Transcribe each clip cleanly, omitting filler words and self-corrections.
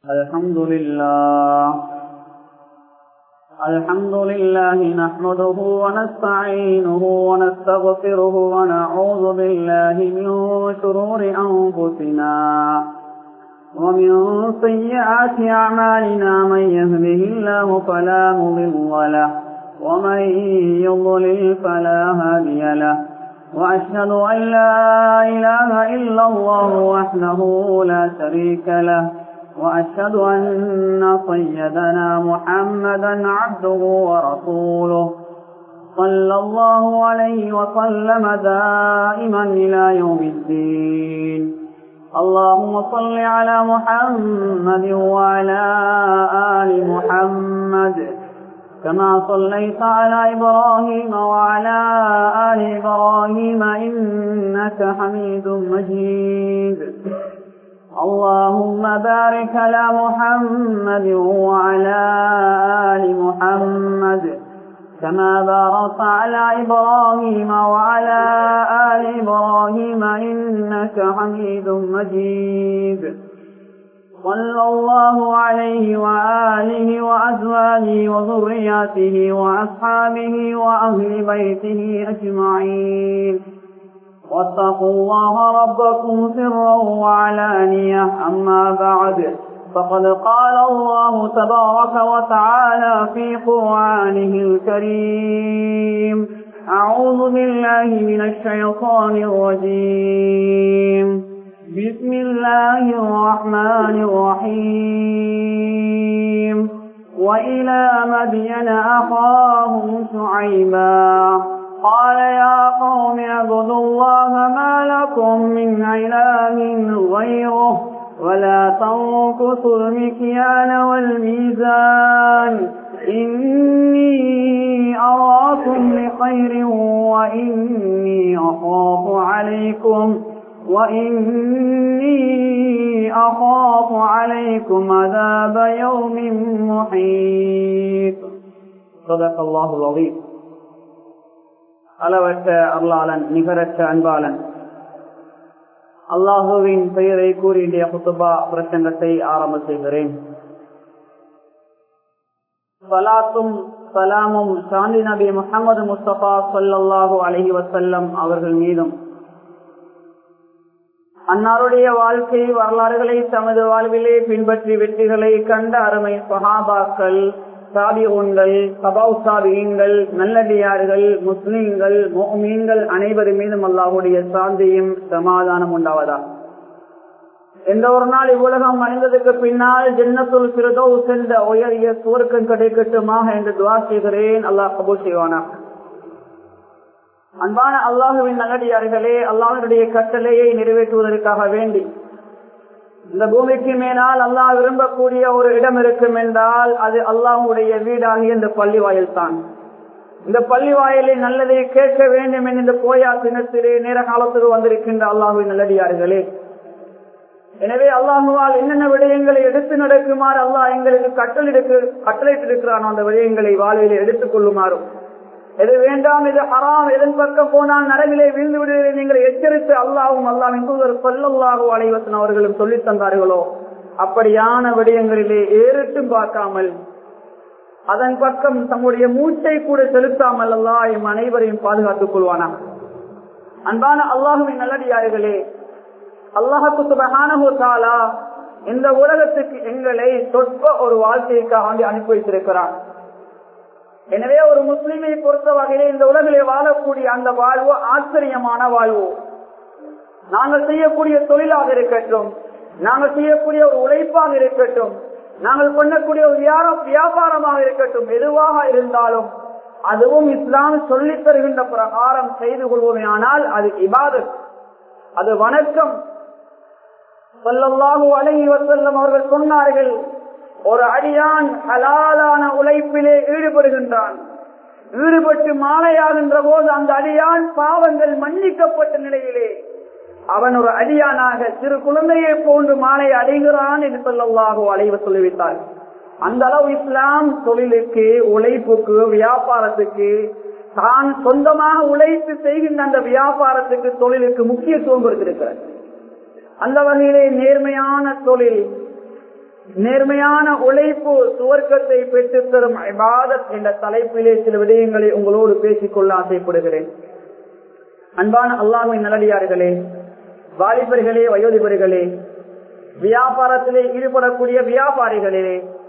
الحمد لله نحمده ونستعينه ونستغفره ونعوذ بالله من شرور أنفسنا ومن سيئات أعمالنا من يهده الله فلا مضل له ومن يضلل فلا هادي له وأشهد أن لا إله إلا الله وحده لا شريك له وأشهد أن سيدنا محمدا عبده ورسوله صلى الله عليه وسلم دائما إلى يوم الدين. اللهم صل على محمد وعلى آل محمد كما صليت على إبراهيم وعلى آل إبراهيم إنك حميد مجيد. اللهم بارك على محمد وعلى آل محمد كما باركت على إبراهيم وعلى آل إبراهيم إنك حميد مجيد. صلى الله عليه وآله وأزواجه وذرياته وأصحابه وأهل بيته أجمعين. واتقوا الله ربكم سرا وعلانية. أما بعد فقد قال الله تبارك وتعالى في قرآنه الكريم: أعوذ بالله من الشيطان الرجيم. بسم الله الرحمن الرحيم. وإلى مدين أخاهم شعيبا قال يا قوم اعبدوا الله ما لكم من إله غيره ولا تنقصوا المكيال والميزان إني أراكم بخير وإني أخاف عليكم عذاب يوم محيط. صدق الله العظيم. அளவற்ற அருளாளன் நிகரற்ற அன்பாளன் அல்லாஹுவின் பெயரை கூறி இன்றைய குத்துபா பிரசங்கத்தை ஆரம்ப செய்கிறேன். ஸலாத்தும் ஸலாமும் சாந்தி நபி முஹம்மது முஸ்தபா ஸல்லல்லாஹு அலைஹி வஸல்லம் அவர்கள் மீதும், அன்னாருடைய வாழ்க்கை வரலாறுகளை தமது வாழ்விலே பின்பற்றி வெற்றிகளை கண்ட அருமை சஹாபாக்கள், தாபிஊன்கள், தபவு தாபிஈன்கள், நல்லடியார்கள், முஸ்லிம்கள், முஃமின்கள் அனைவர் மீதும் அல்லாஹ்வுடைய சாந்தியும் சமாதானம் உண்டாவதா. எந்த ஒரு நாள் இவ்வுலகம் அணிந்ததுக்கு பின்னால் ஜன்னத்துல் ஃபிர்தௌஸ் என்ற உயரிய சுவர்க்கம் கிடைக்கட்டுமாக என்று துஆ செய்கிறேன். அல்லாஹ் கபூல் செய்வானாக. அன்பான அல்லாஹ்வின் நல்லடியார்களே, அல்லாஹ்வுடைய கட்டளையை நிறைவேற்றுவதற்காக வேண்டி இந்த பூமிக்கு மேலால் அல்லாஹ் விரும்பக்கூடிய ஒரு இடம் இருக்கும் என்றால் அது அல்லாஹ்வுடைய வீடாகிய இந்த பள்ளி வாயில் தான். இந்த பள்ளி வாயிலை நல்லதை கேட்க வேண்டும் என்ற இந்த போயா தினத்திலே நேர காலத்துக்கு வந்திருக்கின்ற அல்லாஹ்வின் நல்லடியார்களே, எனவே அல்லாஹுவால் என்னென்ன விடயங்களை எடுத்து நடக்குமாறு அல்லாஹ் எங்களுக்கு கட்டளையிட்டிருக்கிறான் அந்த விடயங்களை வாழ்விலே எடுத்துக் கொள்ளுமாறும், எது வேண்டாம், எது ஹராம், எதன் பக்கம் போனால் நரகிலே வீழ்ந்து விடுவதை நீங்கள் எச்சரித்து அல்லாஹ்வும் அல்லாஹ்வின் தூதர் ஸல்லல்லாஹு அலைஹி வஸல்லம் அவர்களும் சொல்லித் தந்தார்களோ அப்படியான விடயங்களிலே ஏறிட்டும் பார்க்காமல் அதன் பக்கம் தம்முடைய மூச்சை கூட செலுத்தாமல் அல்லாஹ் எம் அனைவரையும் பாதுகாத்துக் கொள்வானாக. அன்பான அல்லாஹ்வின் நல்லடியார்களே, அல்லாஹ் சுப்ஹானஹு வ தஆலா இந்த உலகத்துக்கு எங்களை சொற்ப ஒரு வாழ்க்கைக்காக அனுப்பி வைத்திருக்கிறான். எனவே ஒரு முஸ்லிமை பொறுத்த வகையிலே இந்த உலகிலே வாழக்கூடிய அந்த வாழ்வு ஆச்சரியமான வாழ்வு. நாங்கள் செய்யக்கூடிய தொழிலாக இருக்கட்டும், நாங்கள் செய்யக்கூடிய ஒரு உழைப்பாக இருக்கட்டும், நாங்கள் பண்ணக்கூடிய ஒரு வியாபாரமாக இருக்கட்டும், எதுவாக இருந்தாலும் அதுவும் இஸ்லாம் சொல்லித் தருகின்ற பிரகாரம் செய்து கொள்வோமே ஆனால் அது இபாதத், அது வணக்கம். ஸல்லல்லாஹு அலைஹி வஸல்லம் அவர்கள் சொன்னார்கள், ஒரு அடியான் ஹலாலான உழைப்பிலே ஈடுபடுகின்றான், ஈடுபட்டு மாலையாகின்ற போது அந்த அடியான் பாவங்கள் மன்னிக்கப்பட்ட நிலையிலே அவன் ஒரு அடியானாக சிறு குழந்தையை போன்று மாலை அடைகிறான் என்று ஸல்லல்லாஹு அலைஹி வஸல்லம் சொல்லிவிட்டார். அந்த அளவு இஸ்லாம் தொழிலுக்கு, உழைப்புக்கு, வியாபாரத்துக்கு, தான் சொந்தமாக உழைத்து செய்கின்ற அந்த வியாபாரத்துக்கு, தொழிலுக்கு முக்கியத்துவம் கொடுத்திருக்கிறார். அந்த வகையிலே நேர்மையான தொழில், நேர்மையான உழைப்பு சுவர்க்கத்தை பெற்றுத் தரும் இபாதத் என்ற தலைப்பிலே சில விடயங்களை உங்களோடு பேசிக்கொள்ள ஆசைப்படுகிறேன். அன்பான அல்லாஹ்வின் நல்லடியார்களே, வாலிபர்களே, வயோதிபர்களே, வியாபாரத்திலே ஈடுபடக்கூடிய வியாபாரிகளே,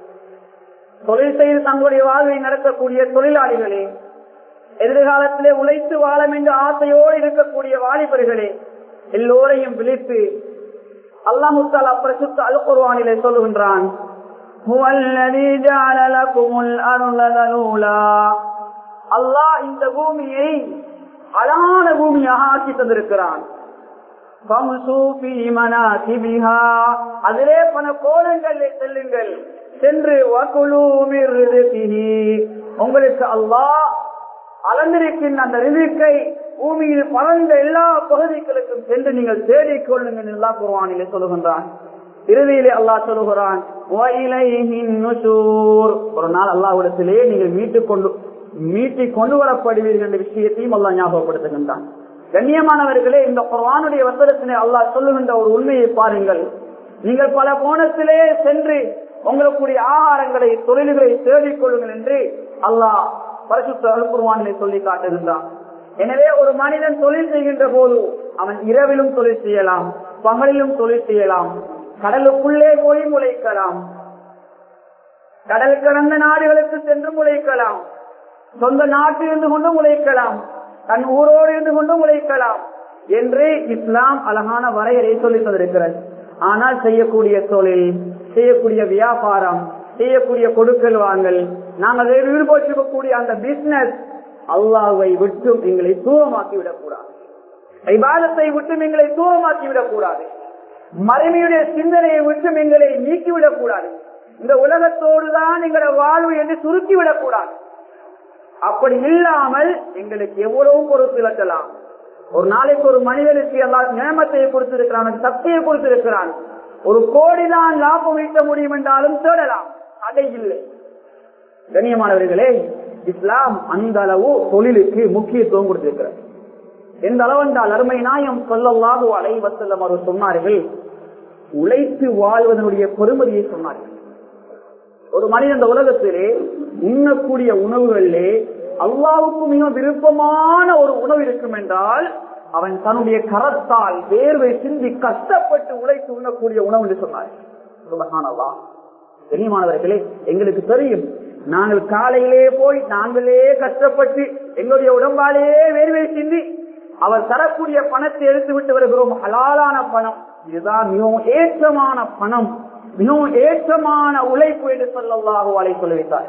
தொழில் செய்து தங்களுடைய வாழ்வை நடத்தக்கூடிய தொழிலாளிகளே, எதிர்காலத்திலே உழைத்து வாழும் என்ற ஆசையோடு இருக்கக்கூடிய வாலிபர்களே, எல்லோரையும் விழித்து அல்லாஹ் தஆலா பரிசுத்த அல் குர்ஆனிலே சொல்லுகின்றான், ஹுவல்லதீ ஜஅல லகுமுல் அர்த தலூலா. அல்லாஹ் இந்த பூமியை அழகான பூமியாக ஆக்கி தந்திருக்கிறான். ஃபம்சூ ஃபீ மனாகிபிஹா, அதிலே பல கோலங்களிலே செல்லுங்கள், சென்று வகுலூ மிர் ரிஸ்கிஹி, உங்களுக்கு அல்லாஹ் அளந்திருக்கின்ற அந்த ரிஸ்கை பூமியில் பறந்த எல்லா பகுதிகளுக்கும் சென்று நீங்கள் தேடிக் கொள்ளுங்கள் என்று அல்லாஹ் குர்ஆனிலே சொல்லுகின்றான். இறுதியிலே அல்லாஹ் சொல்லுகிறான், வஇலைஹின் நுஷூர், ஒரு நாள் அல்லாஹ்விடத்திலே நீங்கள் மீட்டிக் கொண்டு வரப்படுவீர்கள் என்ற விஷயத்தையும் அல்லாஹ் ஞாபகப்படுத்துகின்றான். கண்ணியமானவர்களே, இந்த குர்ஆனுடைய வசனத்திலே அல்லாஹ் சொல்லுகின்ற ஒரு உண்மையை பாருங்கள். நீங்கள் பல கோணத்திலே சென்று உங்களுடைய ஆகாரங்களை தொழில்களை தேடிக் கொள்ளுங்கள் என்று அல்லாஹ் பரிசுத்த அல் குர்ஆனிலே சொல்லி காட்டுகின்றான். எனவே ஒரு மனிதன் தொழில் செய்கின்ற போது அவன் இரவிலும் தொழில் செய்யலாம், பகலிலும் தொழில் செய்யலாம், கடலுக்குள்ளே போய் முளைக்கலாம், கடல் கடந்த நாடுகளுக்கு சென்று முளைக்கலாம், சொந்த நாட்டில் இருந்து கொண்டு முளைக்கலாம், தன் ஊரோடு இருந்து கொண்டு முளைக்கலாம் என்று இஸ்லாம் அழகான வரையறை சொல்லி தந்திருக்கிறது. ஆனால் செய்யக்கூடிய தொழில், செய்யக்கூடிய வியாபாரம், செய்யக்கூடிய கொடுக்கல் வாங்கல், நாங்கள் ஈடுபட்டிருக்கக்கூடிய அந்த பிசினஸ் அல்லாஹ்வை விட்டும் எங்களை தூரமாக்கி விடக்கூடாது, இபாதத்தை விட்டும் எங்களை தூரமாக்கி விடக்கூடாது, மறுமையுடைய சிந்தனையை விட்டும் எங்களை நீக்கிவிடக் கூடாது, இந்த உலகத்தோடுதான் எங்களை வாழ்வு என்று சுருக்கிவிடக் கூடாது. அப்படி இல்லாமல் எங்களுக்கு எவ்வளவு பொறுப்பு இழக்கலாம். ஒரு நாளைக்கு ஒரு மனிதனுக்கு எல்லாம் நியமத்தை கொடுத்திருக்கிறான், சக்தியை கொடுத்திருக்கிறான், 1 கோடி தான் லாபம் ஈட்ட முடியும் என்றாலும் தேடலாம், அதை இல்லை. கண்ணியமானவர்களே, இஸ்லாம் அந்த அளவு தொழிலுக்கு முக்கியத்துவம் கொடுத்திருக்கிறார். எந்த அளவு என்றால் அருமை நாயகம் ஸல்லல்லாஹு அலைஹி வஸல்லம் அவர்கள் சொன்னார்கள், உழைத்து வாழ்வதனுடைய பெருமதியை சொன்னார்கள். ஒரு மனிதன் இந்த உலகத்திலே உண்ணக்கூடிய உணவுகளிலே அல்லாஹ்வுக்கு மிக விருப்பமான ஒரு உணவு இருக்கும் என்றால் அவன் தன்னுடைய கரத்தால் வேர்வை சிந்தி கஷ்டப்பட்டு உழைத்து உண்ணக்கூடிய உணவு என்று சொன்னார். சுப்ஹானல்லாஹ். கண்ணியமானவர்களே, எங்களுக்கு தெரியும், நாங்கள் காலையிலே போய் நாங்களே கஷ்டப்பட்டு எங்களுடைய உடம்பாலேயே வேர்வை சிந்தி அவர் தரக்கூடிய பணத்தை எடுத்து விட்டு வருகிறோம். ஹலாலான பணம், இதுதான் மிகவும் ஏற்றமான பணம், மிகவும் ஏற்றமான உழைப்பு என்று ஸல்லல்லாஹு அலைஹி சொல்லிவிட்டார்.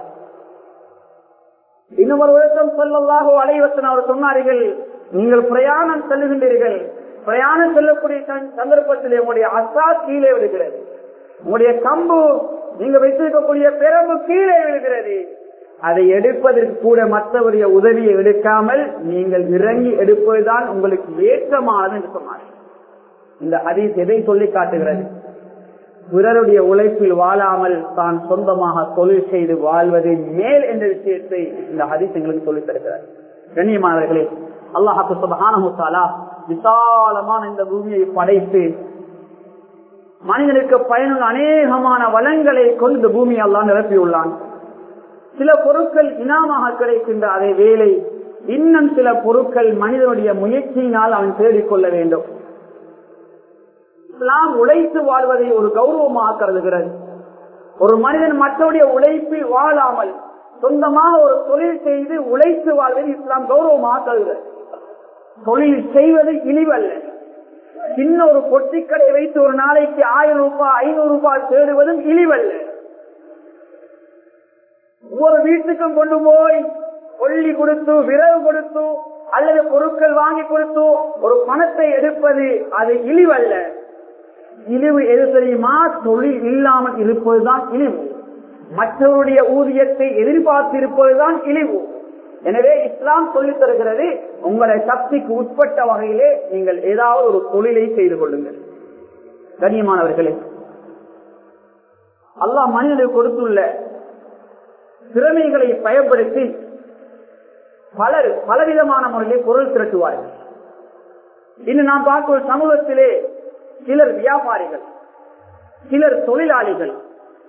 இன்னொரு விளக்கம் ஸல்லல்லாஹு அலைஹி வஸல்லம் அவர் சொன்னார்கள், நீங்கள் பிரயாணம் செல்லுகின்றீர்கள், பிரயாணம் செல்லக்கூடிய சந்தர்ப்பத்தில் உங்களுடைய அசா கீழே விடுகிறது, உங்களுடைய கம்பு நீங்க வைத்திருக்கக்கூடிய பெரம்பு கீழே விழுகிறது, அதை எடுப்பதற்கு கூட மற்றவருடைய உதவியை எடுக்காமல் நீங்கள் இறங்கி எடுப்பதுதான் உங்களுக்கு ஏற்றமானது என்று சொன்னார்கள். இந்த ஹதீஸ் எதை சொல்லி காட்டுகிறது? பிறருடைய உழைப்பில் வாழாமல் தான் சொந்தமாக தொழில் செய்து வாழ்வது மேல் என்ற விஷயத்தை இந்த ஹதீஸ் எங்களுக்கு சொல்லித் தருகிறார். கண்ணியமானவர்களே, அல்லாஹ் சுப்ஹானஹு வ தஆலா விசாலமான இந்த பூமியை படைத்து மனிதனுக்கு பயனுள்ள அநேகமான வளங்களை கொண்டு பூமியை அல்லாஹ் நிரப்பியுள்ளான். சில பொருட்கள் இனாமாக கிடைக்கின்ற அதே வேளை இன்னும் சில பொருட்கள் மனிதனுடைய முயற்சியினால் அவன் தேடிக்கொள்ள வேண்டும். இஸ்லாம் உழைத்து வாழ்வதை ஒரு கௌரவமாக கருதுகிறது. ஒரு மனிதன் மற்றவருடைய உழைப்பில் வாழாமல் சொந்தமாக ஒரு தொழில் செய்து உழைத்து வாழ்வதை இஸ்லாம் கௌரவமாக கருதுகிறது. தொழில் செய்வது இழிவல்ல. சின்ன ஒரு பொட்டிக்கடை வைத்து ஒரு நாளைக்கு 1000 ரூபாய் 500 ரூபாய் தேடுவதும் இழிவல்ல. ஒவ்வொரு வீட்டுக்கும் கொண்டு போய் கொள்ளி கொடுத்து விரவு கொடுத்து அல்லது பொருட்கள் வாங்கி கொடுத்து ஒரு பணத்தை எடுப்பது அது இழிவல்ல. இழிவு எது தெரியுமா? தொழில் இல்லாமல் இருப்பதுதான் இழிவு. மற்றவருடைய ஊதியத்தை எதிர்பார்த்து இருப்பதுதான் இழிவு. எனவே இஸ்லாம் சொல்லித் தருகிறது, உங்களை சக்திக்கு உட்பட்ட வகையிலே நீங்கள் ஏதாவது ஒரு தொழிலை செய்து கொள்ளுங்கள். கண்ணியமானவர்களே, அல்லாஹ் மனிதனுக்கு கொடுத்துள்ள திறமைகளை பயன்படுத்தி பலர் பலவிதமான முறையிலே பொருள் திரட்டுவார்கள். இன்னும் நாம் பார்க்கும் சமூகத்திலே சிலர் வியாபாரிகள், சிலர் தொழிலாளிகள்,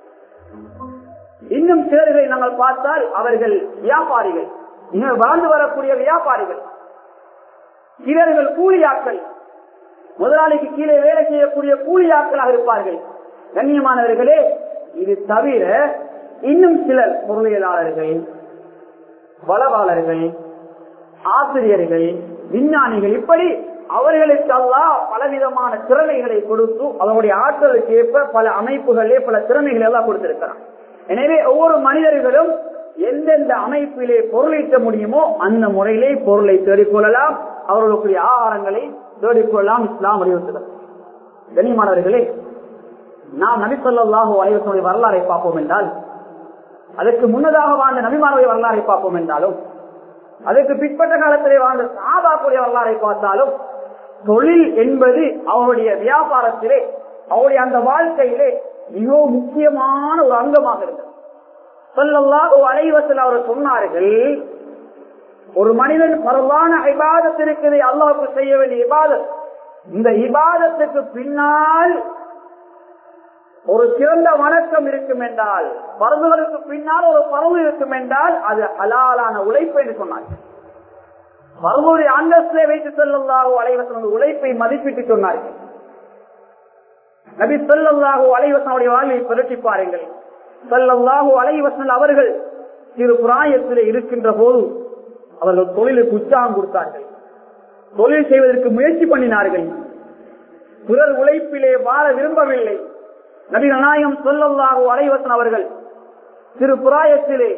இன்னும் சிலர்களை நாங்கள் பார்த்தால் அவர்கள் வியாபாரிகள், வாழ்ந்து வரக்கூடிய வியாபாரிகள். சிலர்கள் கூலியாக்கள், முதலாளிக்கு கீழே வேலை செய்யக்கூடிய கூலியாக்களாக இருப்பார்கள். கண்ணியமானவர்களே, இது தவிர இன்னும் சிலர் பொருளியலாளர்கள், வளவாளர்கள், ஆசிரியர்கள், விஞ்ஞானிகள், இப்படி அவர்களுக்கு அல்லாஹ் பலவிதமான திறமைகளை கொடுத்து அவருடைய ஆற்றலுக்கு ஏற்ப பல அமைப்புகளிலே பல திறமைகளை எல்லாம் கொடுத்திருக்கிறார். எனவே ஒவ்வொரு மனிதர்களும் எந்தெந்த அமைப்பிலே பொருளீட்ட முடியுமோ அந்த முறையிலே பொருளை தேடிக்கொள்ளலாம், அவர்களுடைய ஆகாரங்களை தேடிக்கொள்ளலாம். இஸ்லாம் வலியுறுத்துகிறது. கண்ணியமானவர்களே, நாம் நபி ஸல்லல்லாஹு அலைஹி வஸல்லம் வரலாறை பார்ப்போம் என்றால், அதற்கு முன்னதாக வாழ்ந்த நபிமார்களுடைய வரலாறை பார்ப்போம் என்றாலும், அதற்கு பிற்பட்ட காலத்திலே வாழ்ந்த சஹாபாக்களுடைய வரலாறை பார்த்தாலும், தொழில் என்பது அவருடைய வியாபாரத்திலே, அவருடைய அந்த வாழ்க்கையிலே மிகவும் முக்கியமான ஒரு அங்கமாக இருந்தது. ஸல்லல்லாஹு அலைஹி வஸல்லம் அவர்கள் சொன்னார்கள், ஒரு மனிதன் பரவான இபாதத் இருக்குது, அல்லாஹ்வுக்கு செய்ய வேண்டிய இபாதத். இந்த இபாதத்துக்கு பின்னால் ஒரு சிறந்த வணக்கம் இருக்கும் என்றால், பரதுகளுக்கு பின்னால் ஒரு பரவு இருக்கும் என்றால் அது ஹலாலான உழைப்பு என்று சொன்னார்கள். பரவுடைய அந்தஸ்தை வைத்து ஸல்லல்லாஹு அலைஹி வஸல்லம் உழைப்பை மதிப்பிட்டு சொன்னார்கள். நபி ஸல்லல்லாஹு அலைஹி வஸல்லம் வாழ்வை புரட்டி பாருங்கள். ஸல்லல்லாஹு அலைஹி வஸல்லம் அவர்கள் சிறு பிராயத்திலே இருக்கின்ற போது அவர்கள் தொழிலுக்கு உற்சாகம் கொடுத்தார்கள், தொழில் செய்வதற்கு முயற்சி பண்ணினார்கள். பிறர் உழைப்பிலே வாழ விரும்பவில்லை. நபிகள் நாயகம் ஸல்லல்லாஹு அலைஹி வஸல்லம் அவர்கள் சிறு பிராயத்திலே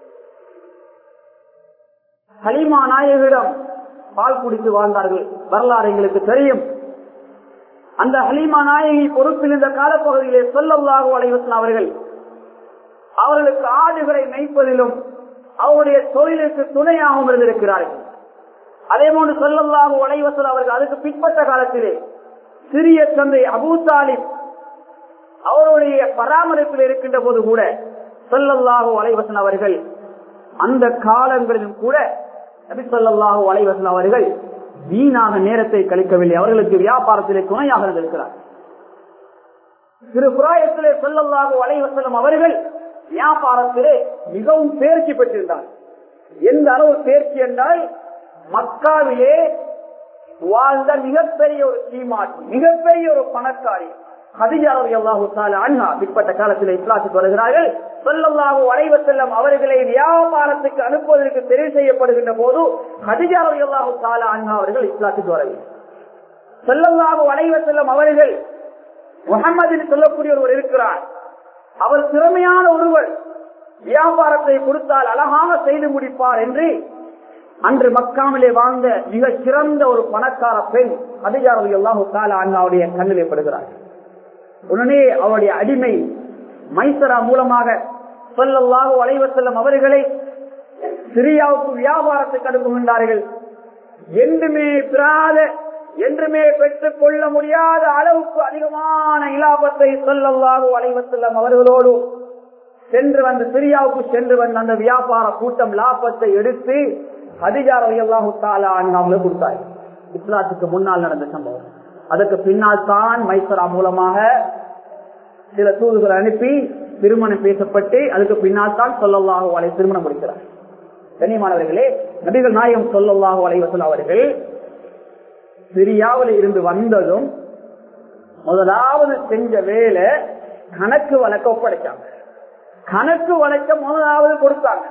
ஹலீமா நாயகிடம் பால் குடித்து வாழ்ந்தார்கள். வரலாறு எங்களுக்கு தெரியும். அந்த ஹலீமா நாயகி பொறுப்பில் இருந்த காலப்பகுதியிலே ஸல்லல்லாஹு அலைஹி வஸல்லம் அவர்கள் அவர்களுக்கு ஆடுகளை மேய்ப்பதிலும் அவருடைய தொழிலுக்கு துணையாகவும் இருந்திருக்கிறார்கள். அதே போன்று ஸல்லல்லாஹு அலைஹி வஸல்லம் அவர்கள் அதுக்கு பிற்பட்ட காலத்திலே சிறிய தந்தை அபூ தாலிப் அவருடைய பராமரிப்பில் இருக்கின்ற போது கூட ஸல்லல்லாஹு அலைஹி வஸல்லம் அவர்கள் அந்த காலங்களிலும் கூட நபி ஸல்லல்லாஹு அலைஹி வஸல்லம் அவர்கள் வீணாக நேரத்தை கழிக்கவில்லை. அவர்களுக்கு வியாபாரத்திலே துணையாக இருந்திருக்கிறார். திரு பிராயத்திலே ஸல்லல்லாஹு அலைஹி வஸல்லம் அவர்கள் வியாபாரத்திலே மிகவும் தேர்ச்சி பெற்றிருந்தார். எந்த அளவு தேர்ச்சி என்றால், மக்காவிலே வாழ்ந்த மிகப்பெரிய ஒரு சீமாட்டி, மிகப்பெரிய ஒரு பணக்காரி கதீஜா ரலியல்லாஹு தஆலா அன்ஹா பிற்பட்ட காலத்தில் இஸ்லாத்துக்கு வருகிறார்கள். ஸல்லல்லாஹு அலைஹி வஸல்லம் அவர்களை வியாபாரத்துக்கு அனுப்புவதற்கு தெரிவு செய்யப்படுகின்ற போது கதீஜா ரலியல்லாஹு தஆலா அன்ஹா அவர்கள் இஸ்லாத்துக்கு வரவில்லை. ஸல்லல்லாஹு அலைஹி வஸல்லம் அவர்கள் முஹம்மது சொல்லக்கூடிய ஒருவர் இருக்கிறார், அவர் திறமையான ஒருவர், வியாபாரத்தை கொடுத்தால் அழகாக செய்து முடிப்பார் என்று அன்று மக்காவிலே வாழ்ந்த மிக சிறந்த ஒரு பணக்கார பெண் கதீஜா ரலியல்லாஹு தஆலா அன்ஹாவுடைய கண்ணிலே படுகிறார். உடனே அவருடைய அடிமை மைசரா மூலமாக ஸல்லல்லாஹு அலைஹி வஸல்லம் அவர்களை சிரியாவுக்கு வியாபாரத்துக்கு அனுப்புகின்றார்கள். என்றுமே பெறாத, என்றுமே பெற்றுக் கொள்ள முடியாத அளவுக்கு அதிகமான இலாபத்தை ஸல்லல்லாஹு அலைஹி வஸல்லம் அவர்களோடு சென்று வந்து சிரியாவுக்கு சென்று வந்து அந்த வியாபார கூட்டம் லாபத்தை எடுத்து கதீஜா ரலியல்லாஹு தஆலா அன்ஹாவுக்கு கொடுத்தார்கள். இஸ்லாத்துக்கு முன்னால் நடந்த சம்பவம். அதற்கு பின்னால் தான் மைசரா மூலமாக சில தூதுகளை அனுப்பி திருமணம் பேசப்பட்டு அதுக்கு பின்னால் தான் ஸல்லல்லாஹு அலைஹி வஸல்லம் திருமணம் முடிக்கிறார். கண்ணியமானவர்களே, நபிகள் நாயகம் ஸல்லல்லாஹு அலைஹி வஸல்லம் அவர்கள் சிரியாவில் இருந்து வந்ததும் முதலாவது செஞ்ச வேலை கணக்கு வழக்க ஒப்படைச்சாங்க. கணக்கு வழக்க முதலாவது கொடுத்தாங்க.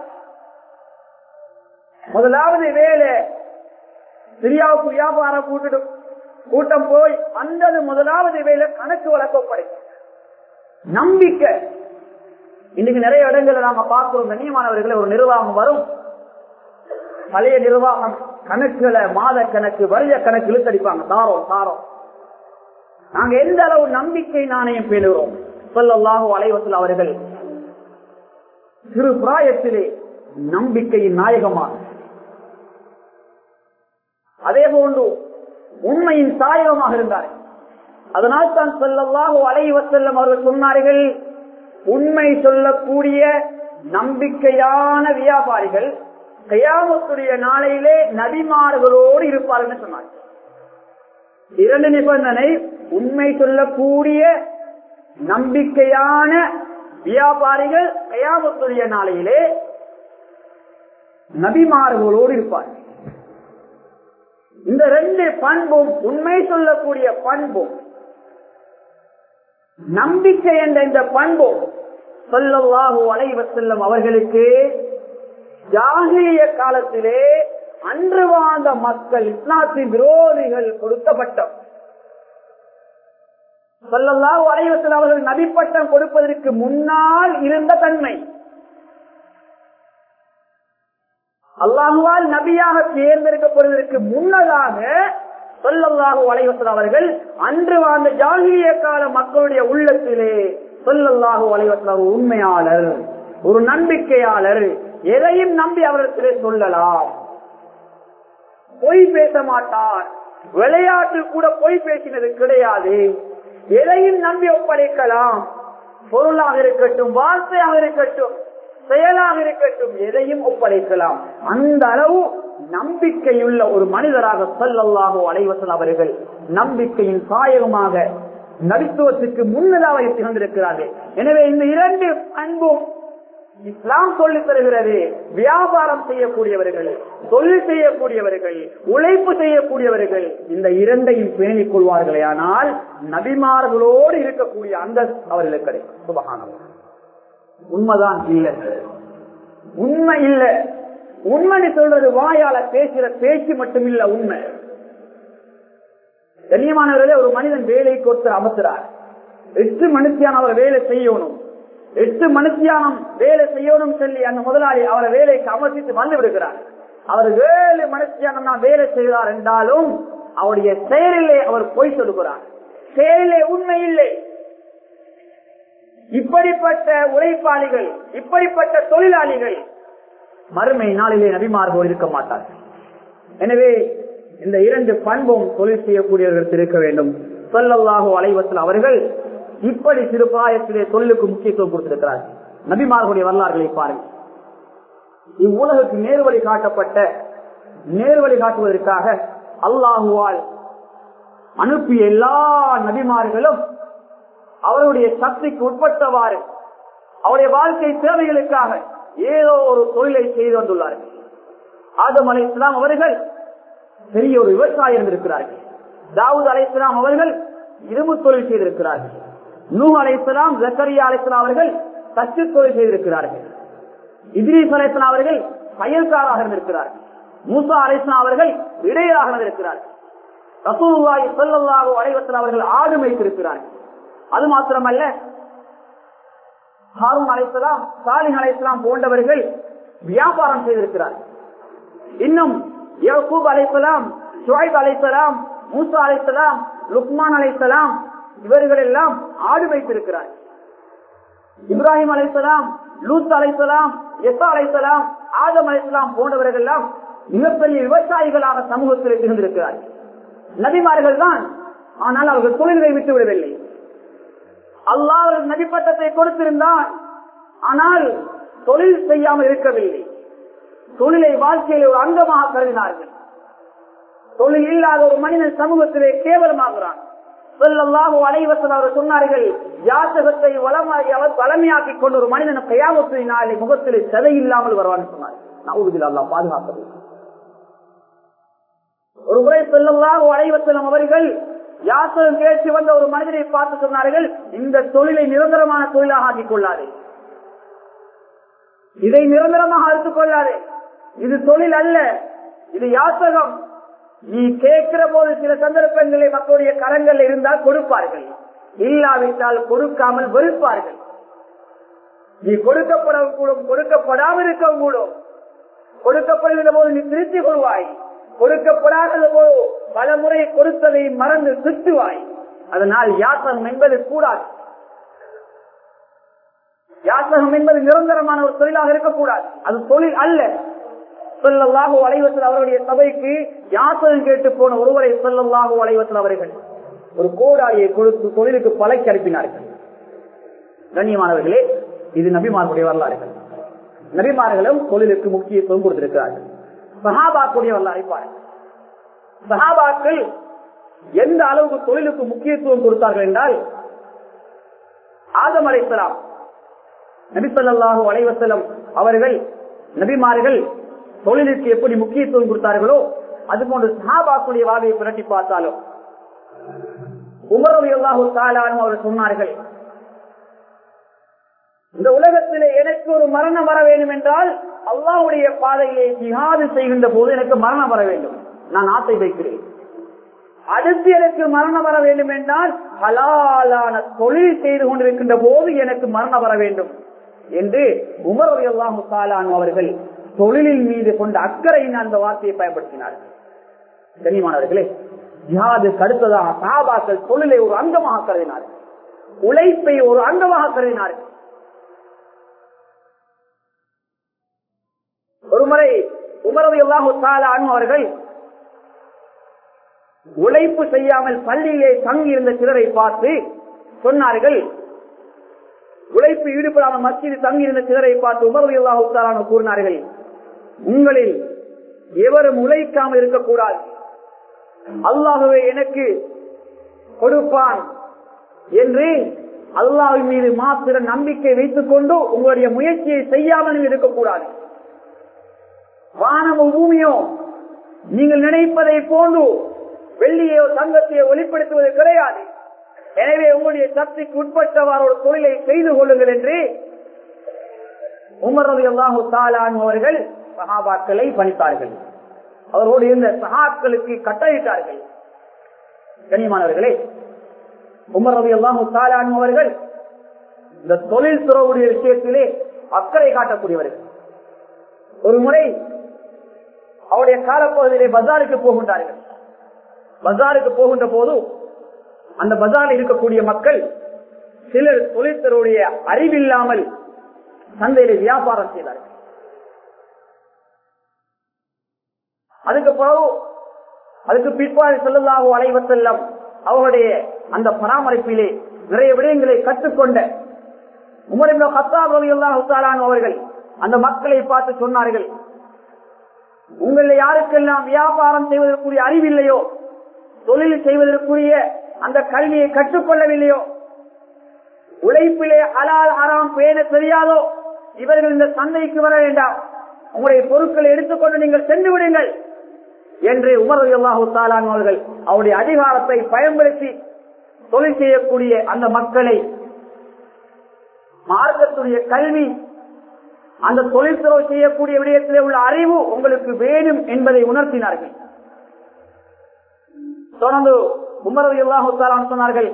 முதலாவது வேலை சிரியாவுக்கு வியாபார கூட்டம் போய் வந்தது. முதலாவது வேலை கணக்கு வழக்க ஒப்படைச்சாங்க. நம்பிக்கை இன்னைக்கு நிறைய இடங்களை நாம பார்க்கிறோம். கண்ணியமானவர்களை, ஒரு நிர்வாகம் வரும், பழைய நிர்வாகம் கணக்குகளை மாத கணக்கு வருட கணக்கு இழுத்தடிப்பாங்க. தாரோம் நாங்க எந்த அளவு நம்பிக்கை நாணயம் பேணுகிறோம். ஸல்லல்லாஹு அலைஹி வஸல்லம் அவர்கள் சிறு பிராயத்திலே நம்பிக்கையின் நாயகமாக, அதே போன்று உண்மையின் தாயகமாக இருந்தார்கள். அதனால் தான் ஸல்லல்லாஹு அலைஹி வஸல்லம் அவர்கள் சொன்னார்கள், உண்மை சொல்லக்கூடிய நம்பிக்கையான வியாபாரிகள் கியாமத்துடைய நாளையிலே நபிமார்களோடு இருப்பார்கள் சொன்னார்கள். இரண்டு நிபந்தனை, உண்மை சொல்லக்கூடிய நம்பிக்கையான வியாபாரிகள் கியாமத்துடைய நாளையிலே நபிமார்களோடு இருப்பார்கள். இந்த ரெண்டு பண்பும், உண்மை சொல்லக்கூடிய பண்பும் நம்பிக்கை என்ற இந்த பண்பும் ஸல்லல்லாஹு அலைஹி வஸல்லம் அவர்களுக்கு ஜாஹிலிய காலத்திலே அன்று வாழ்ந்த மக்கள், இஸ்லாத்தின் விரோதிகள் கொடுத்த பட்டம். ஸல்லல்லாஹு அலைஹி வஸல்லம் அவர்கள் நபி பட்டம் கொடுப்பதற்கு முன்னால் இருந்த தன்மை, அல்லாஹுவால் நபியாக தேர்ந்தெடுக்கப்படுவதற்கு முன்னதாக ஸல்லல்லாஹு அலைஹி வஸல்லம் அவர்கள் அன்று வாழ்ந்த ஜாஹிலிய கால மக்களுடைய உள்ளத்திலே ஸல்லல்லாஹு அலைஹி வஸல்லம் உண்மையாளர், ஒரு நம்பிக்கையாளர், எதையும் நம்பி அவரிடத்திலே சொல்லலாம், பொய் பேச மாட்டார், விளையாட்டு கூட பொய் பேசினது கிடையாது, எதையும் நம்பி ஒப்படைக்கலாம், பொருளாக இருக்கட்டும், வார்த்தையாக இருக்கட்டும், செயலாக இருக்கட்டும், எதையும் ஒப்படைக்கலாம். அந்த அளவு நம்பிக்கையுள்ள ஒரு மனிதராக ஸல்லல்லாஹு அலைஹி வஸல்லம் அவர்கள் நம்பிக்கையின் சாயகமாக நபித்துவத்துக்கு முன்னதாக திகழ்ந்திருக்கிறார்கள். எனவே இந்த இரண்டு அன்பும் இஸ்லாம் சொல்லித் தருகிறது. வியாபாரம் செய்யக்கூடியவர்கள், தொழில் செய்யக்கூடியவர்கள், உழைப்பு செய்யக்கூடியவர்கள் இந்த இரண்டையும் பேணிக் கொள்வார்களே ஆனால் நபிமார்களோடு இருக்கக்கூடிய அந்த அவர்களுக்கு கிடைக்கும். சுபஹானல்லாஹ். உண்மைதான் இல்லை, உண்மை இல்லை. உண்மை சொல்றது வாயால பேசுற பேச்சு மட்டும் இல்ல உண்மை. கண்ணியமானவர்களே, ஒரு மனிதன் வேலைக்கு ஒருத்தர் அமர்த்துறார். 8 மணித்தியானம் அவர் வேலை செய்யணும், 8 மணித்தியானம் வேலை செய்யணும் சொல்லி அந்த முதலாளி அவரை வேலைக்கு அமர்த்திட்டு வந்து விடுகிறார். அவர் 7 மணித்தியானம் தான் வேலை செய்கிறார் என்றாலும் அவருடைய செயலிலே அவர் பொய் சொல்லுகிறார், செயலிலே உண்மை இல்லை. இப்படிப்பட்ட உழைப்பாளிகள், இப்படிப்பட்ட தொழிலாளிகள் மறுமை நாளிலே நபிமார்கள் இருக்க மாட்டார்கள். எனவே இந்த இரண்டு பண்பும் தொழில் செய்யக்கூடியவர்கள் இருக்க வேண்டும். ஸல்லல்லாஹு அலைஹி வஸல்லம் அவர்கள் இப்படி சிறு பிராயத்திலே தொழிலுக்கு முக்கியத்துவம் கொடுத்திருக்கிறார்கள். நபிமார்களுடைய வரலாறுகளை பாருங்கள். இவ்வுலகுக்கு நேர்வழி காட்டப்பட்ட, நேர்வழி காட்டுவதற்காக அல்லாஹுவால் அனுப்பிய எல்லா நபிமார்களும் அவருடைய சக்திக்கு உட்பட்டவாறு அவருடைய வாழ்க்கை தேவைகளுக்காக ஏதோ ஒரு தொழிலை செய்து வந்துள்ளார்கள். ஆதம் அலைஹிஸ்ஸலாம் அவர்கள் பெரிய ஒரு விவசாயி இருந்திருக்கிறார்கள். தாவூத் அலைஹிஸ்ஸலாம் அவர்கள் இரும்பு தொழில் செய்திருக்கிறார்கள். நூஹ் அலைஹிஸ்ஸலாம், ஜக்கரியா அலைஹிஸ்ஸலாம் அவர்கள் தச்சு தொழில் செய்திருக்கிறார்கள். இத்ரீஸ் அலைஹிஸ்ஸலாம் அவர்கள் தையல்காராக இருந்திருக்கிறார்கள். மூசா அலைஹிஸ்ஸலாம் அவர்கள் இடையராக இருந்திருக்கிறார்கள். ரசூலுல்லாஹி ஸல்லல்லாஹு அலைஹி வஸல்லம் அவர்கள் ஆடு மேய்த்திருக்கிறார்கள். அது மாத்திரமல்ல, ஹாரூன் அலைஹிஸ்ஸலாம், சாலிஹ் அலைஹிஸ்ஸலாம் போன்றவர்கள் வியாபாரம் செய்திருக்கிறார்கள். இன்னும் யாக்கூப் அலைஹிஸ்ஸலாம், ஷுஐப் அலைஹிஸ்ஸலாம், மூசா அலைஹிஸ்ஸலாம், லுக்மான் அலைஹிஸ்ஸலாம் இவர்கள் எல்லாம் ஆடு வைத்திருக்கிறார்கள். இப்ராஹிம் அலைஹிஸ்ஸலாம், லூத் அலைஹிஸ்ஸலாம், யஸா அலைஹிஸ்ஸலாம், ஆதம் அலைஹிஸ்ஸலாம் போன்றவர்கள் எல்லாம் மிகப்பெரிய விவசாயிகளாக சமூகத்தில் திகழ்ந்திருக்கிறார்கள். நபிமார்கள் தான், ஆனால் அவர்கள் தொழிலை விட்டு விடவில்லை. அல்லாஹ் நபி பட்டத்தை கொடுத்திருந்தார், ஆனால் தொழில் செய்யாமல் இருக்கவில்லை. தொழிலை வாழ்க்கையில ஒரு அங்கமாக கருதினார்கள். தொழில் இல்லாத ஒரு மனிதன் சமூகத்திலே கேவலமாகிறான். ஸல்லல்லாஹு அலைஹி வஸல்லம் அவர்கள் சொன்னார்கள், யாசகத்தை வளமையாக்கிக் கொண்டு ஒரு மனிதன் கியாமத்துடைய நாளில் முகத்திலே சதை இல்லாமல் வருவான்னு சொன்னார். நஊதுபில்லாஹ், அல்லாஹ் பாதுகாக்க. ஒரு முறை ஸல்லல்லாஹு அலைஹி வஸல்லம் அவர்கள் யாசகம் கேட்டு வந்த ஒரு மனிதனை பார்த்து சொன்னார்கள், இந்த தொழிலை நிரந்தரமான தொழிலாக ஆக்கிக் கொள்ளாதே, இதை நிரந்தரமாக எடுத்துக் கொள்ளாதே, இது தொழில் அல்ல, இது யாசகம். நீ கேட்கிற போது சில சந்தர்ப்பங்களில் மக்களுடைய கரங்கள் இருந்தால் கொடுப்பார்கள், இல்லாவிட்டால் கொடுக்காமல் வெறுப்பார்கள். நீ கொடுக்கப்பட கூடும், கொடுக்கப்படாமல் இருக்க கூடும். கொடுக்கப்படுகிற போது நீ திருத்திக் கொள்வாய், கொடுக்கப்படாத போது பல முறை கொடுத்ததை மறந்து திட்டுவாய். அதனால் யாசகம் என்பது கூடாது. யாசகம் என்பது நிரந்தரமான ஒரு தொழிலாக இருக்கக்கூடாது, அது தொழில் அல்ல. ஸல்லல்லாஹு அலைஹி வஸல்லம் அவருடைய சபைக்கு யாசகம் கேட்டு போன ஒருவரை ஸல்லல்லாஹு அலைஹி வஸல்லம் அவர்கள் ஒரு கோடாரியை கொடுத்து தொழிலுக்கு பழக்கி அனுப்பினார்கள். கண்ணியமானவர்களே, இது நபிமார்களுடைய வரலாறுகள். நபிமார்களும் தொழிலுக்கு முக்கியத்துவம் கொடுத்திருக்கிறார்கள். சஹாபாக்களுடைய வரலாறை பாருங்கள். சஹாபாக்கள் எந்த அளவுக்கு தொழிலுக்கு முக்கியத்துவம் கொடுத்தார்கள் என்றால், ஆதம் அலைஹிஸ்ஸலாம் நபி ஸல்லல்லாஹு அலைஹி வஸல்லம் அவர்கள் நபிமார்கள் தொழிலுக்கு எப்படி முக்கியத்துவம் கொடுத்தார்களோ அதுபோன்று சஹாபாக்களுடைய வாழ்வை புரட்டி பார்த்தாலும் உமர் ரலியல்லாஹு தஆலா அன்ஹு அவர்கள் சொன்னார்கள், இந்த உலகத்திலே எனக்கு ஒரு மரணம் வர வேண்டும் என்றால் அல்லாஹ்வுடைய பாதையிலே ஜிஹாது செய்கின்ற போது எனக்கு மரணம் வர வேண்டும், நான் ஆசை வைக்கிறேன். அடுத்து எனக்கு மரணம் வர வேண்டும் என்றால் ஹலாலான தொழில் செய்து கொண்டிருக்கின்ற போது எனக்கு மரணம் வர வேண்டும் என்று உமர் ரலியல்லாஹு தஆலா அன்ஹு அவர்கள் தொழிலின் மீது கொண்ட அக்கறையின் அந்த வார்த்தையை பயன்படுத்தினார்கள். கண்ணியமானவர்களே, ஜிஹாதுக்கு அடுத்ததாக சஹாபாக்கள் தொழிலை ஒரு அங்கமாக கருதினார்கள், உழைப்பை ஒரு அங்கமாக கருதினார்கள். ஒருமுறை உமர் ரலியல்லாஹு தஆலா அன்ஹு அவர்கள் உழைப்பு செய்யாமல் பள்ளியிலே தங்கி இருந்த சிலரை பார்த்து சொன்னார்கள், உழைப்பு ஈடுபடாமல் மஸ்ஜிதில் தங்கி இருந்த சிலரை பார்த்து உமர் ரலியல்லாஹு தஆலா அன்ஹு கூறினார்கள், உங்களில் எவரும் உழைக்காமல் இருக்கக்கூடாது, அல்லாஹ்வே எனக்கு கொடுப்பான் என்று அல்லாஹ்வின் மீது மாத்திர நம்பிக்கை வைத்துக் கொண்டு உங்களுடைய முயற்சியை செய்யாமல் இருக்கக்கூடாது. வானமோ பூமியோ நீங்கள் நினைப்பதை போன்று வெள்ளியோ தங்கத்தையோ வெளிப்படுத்துவது கிடையாது. எனவே உங்களுடைய சக்திக்கு உட்பட்டவாறு ஒரு தொழிலை செய்து கொள்ளுங்கள் என்று உமர் ரலியல்லாஹு தஆலா அன்ஹு அவர்கள் சஹாபாக்களை பணித்தார்கள். அவரோடு இருந்த சஹாக்களுக்கு கட்டளையிட்டார்கள். கண்ணியமானவர்களே, உமர் ரலியல்லாஹு தஆலா அன்ஹு அவர்கள் இந்த தொழில் துறவுடைய விஷயத்திலே அக்கறை காட்டக்கூடியவர்கள். ஒரு முறை அவருடைய காலப்பகுதியிலே பஜாருக்கு போகின்றார்கள். பஜாருக்கு போகின்ற போது அந்த பஜாரில் இருக்கக்கூடிய மக்கள் சிலர் தொழில்துறையுடைய அறிவில்லாமல் சந்தையிலே வியாபாரம் செய்தார்கள். அதுக்கு பிற்பாடு ஸல்லல்லாஹு அலைஹி வஸல்லம் அவருடைய அந்த பராமரிப்பிலே நிறைய விடயங்களை கற்றுக்கொண்ட உமர் இப்னு கத்தாப் ரலியல்லாஹு தஆலா அன்ஹு அவர்கள் அந்த மக்களை பார்த்து சொன்னார்கள், உங்களில் யாருக்கெல்லாம் வியாபாரம் செய்வதற்குரிய அறிவில்லையோ, தொழில் செய்வதற்குரிய அந்த கல்வியை கற்றுக்கொள்ளவில்லையோ, உழைப்பிலே ஹலால் ஹராம் பேண தெரியாதோ, இவர்கள் இந்த சந்தைக்கு வர வேண்டாம், உங்களுடைய பொருட்களை எடுத்துக்கொண்டு நீங்கள் சென்று விடுங்கள் என்று உமர் ரலியல்லாஹு தஆலா அன்ஹு அவர்கள் அவருடைய அதிகாரத்தை பயன்படுத்தி தொழில் செய்யக்கூடிய அந்த மக்களை மார்க்கத்துடைய கல்வி, அந்த தொழில்துறை செய்யக்கூடிய விடயத்திலே உள்ள அறிவு உங்களுக்கு வேணும் என்பதை உணர்த்தினார்கள். தொடர்ந்து உமர் ரலியல்லாஹு தஆலா அன்ஹு சொன்னார்கள்,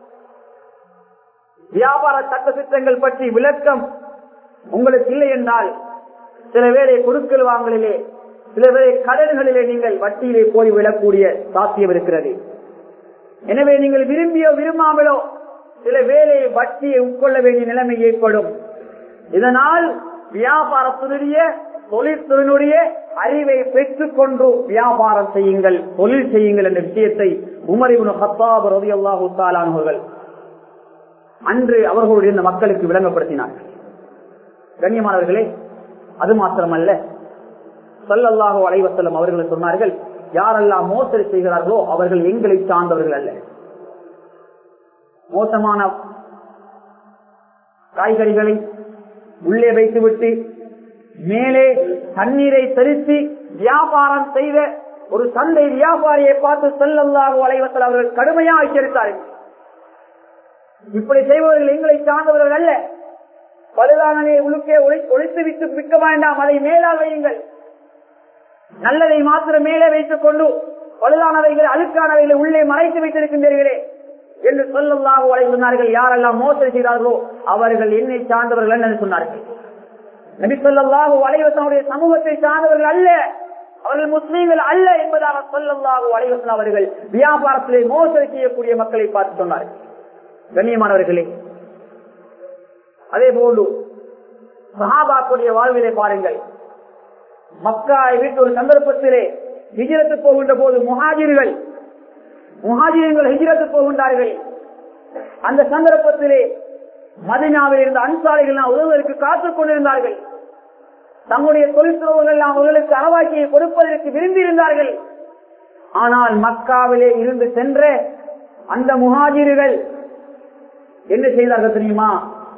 வியாபார சட்ட திட்டங்கள் பற்றி விளக்கம் உங்களுக்கு இல்லை என்றால் சில வேளை கொடுக்கல் வாங்கலிலே, சில வேளை கடன்களிலே நீங்கள் வட்டியிலே போய் விடக்கூடிய சாத்தியம் இருக்கிறது. எனவே நீங்கள் விரும்பியோ விரும்பாமலோ சில வேளை வட்டியை உட்கொள்ள வேண்டிய நிலைமை ஏற்படும். இதனால் வியாபாரத்தினுடைய தொழில்துறையினுடைய அறிவை பெற்றுக் கொண்டு வியாபாரம் செய்யுங்கள், தொழில் செய்யுங்கள் என்ற விஷயத்தை உமர் இப்னு கத்தாப் ரலியல்லாஹு தஆலா அன்ஹு அவர்கள் அன்று அவர்களுடைய இந்த மக்களுக்கு விளங்கப்படுத்தினார்கள். கண்ணியமானவர்களே, அது மாத்திரமல்ல, ஸல்லல்லாஹு அலைஹி வஸல்லம் அவர்கள் சொன்னார்கள், யாரெல்லாம் மோசடி செய்கிறார்களோ அவர்கள் எங்களை சார்ந்தவர்கள் அல்ல. மோசமான காய்கறிகளை உள்ளே வைத்துவிட்டு மேலே தண்ணீரை தெளித்து வியாபாரம் செய்த ஒரு சந்தை வியாபாரியை பார்த்து ஸல்லல்லாஹு அலைஹி வஸல்லம் அவர்கள் கடுமையாக எச்சரித்தார்கள். இப்படி செய்பவர்கள் எங்களை சார்ந்தவர்கள் அல்ல. பழுதானதை உழுக்கே ஒழித்து விட்டு விற்க வேண்டாம், அதை மேலால் வையுங்கள். நல்லதை மாத்திரம் மேலே வைத்துக் கொண்டு பழுதானவைகள் அழுக்கானவைகளை உள்ளே மறைத்து வைத்திருக்கின்றீர்களே என்று ஸல்லல்லாஹு அலைஹி சொன்னார்கள். யாரெல்லாம் மோசடி செய்தார்களோ அவர்கள் என்னை சார்ந்தவர்கள் என்று சொன்னார்கள். நபி ஸல்லல்லாஹு அலைஹி வஸல்லம் சமூகத்தை சார்ந்தவர்கள் அல்ல, அவர்கள் முஸ்லீம்கள் அல்ல என்பதாக ஸல்லல்லாஹு அலைஹி வஸல்லம் அவர்கள் வியாபாரத்திலே மோசடி செய்யக்கூடிய மக்களை பார்த்து சொன்னார்கள். கண்ணியமானவர்களே, அதே போன்று சஹாபாக்களுடைய வாழ்விலே பாருங்கள். மக்காவை விட்டு ஒரு சந்தர்ப்பத்திலே ஹிஜ்ரத்து போகின்ற போது முஹாஜிர்கள் ஹிஜ்ரத்து போகின்றார்கள். அந்த சந்தர்ப்பத்திலே மதீனாவில் இருந்த அன்சாரிகள் உதவுவதற்கு காத்துக் கொண்டிருந்தார்கள். தங்களுடைய தொழில்துறவுகள் அவர்களுக்கு அரவாக்கியை கொடுப்பதற்கு விரும்பியிருந்தார்கள். ஆனால் மக்காவிலே இருந்து சென்ற அந்த முஹாஜிர்கள் என்ன செய்தார்கள் தெரியுமா?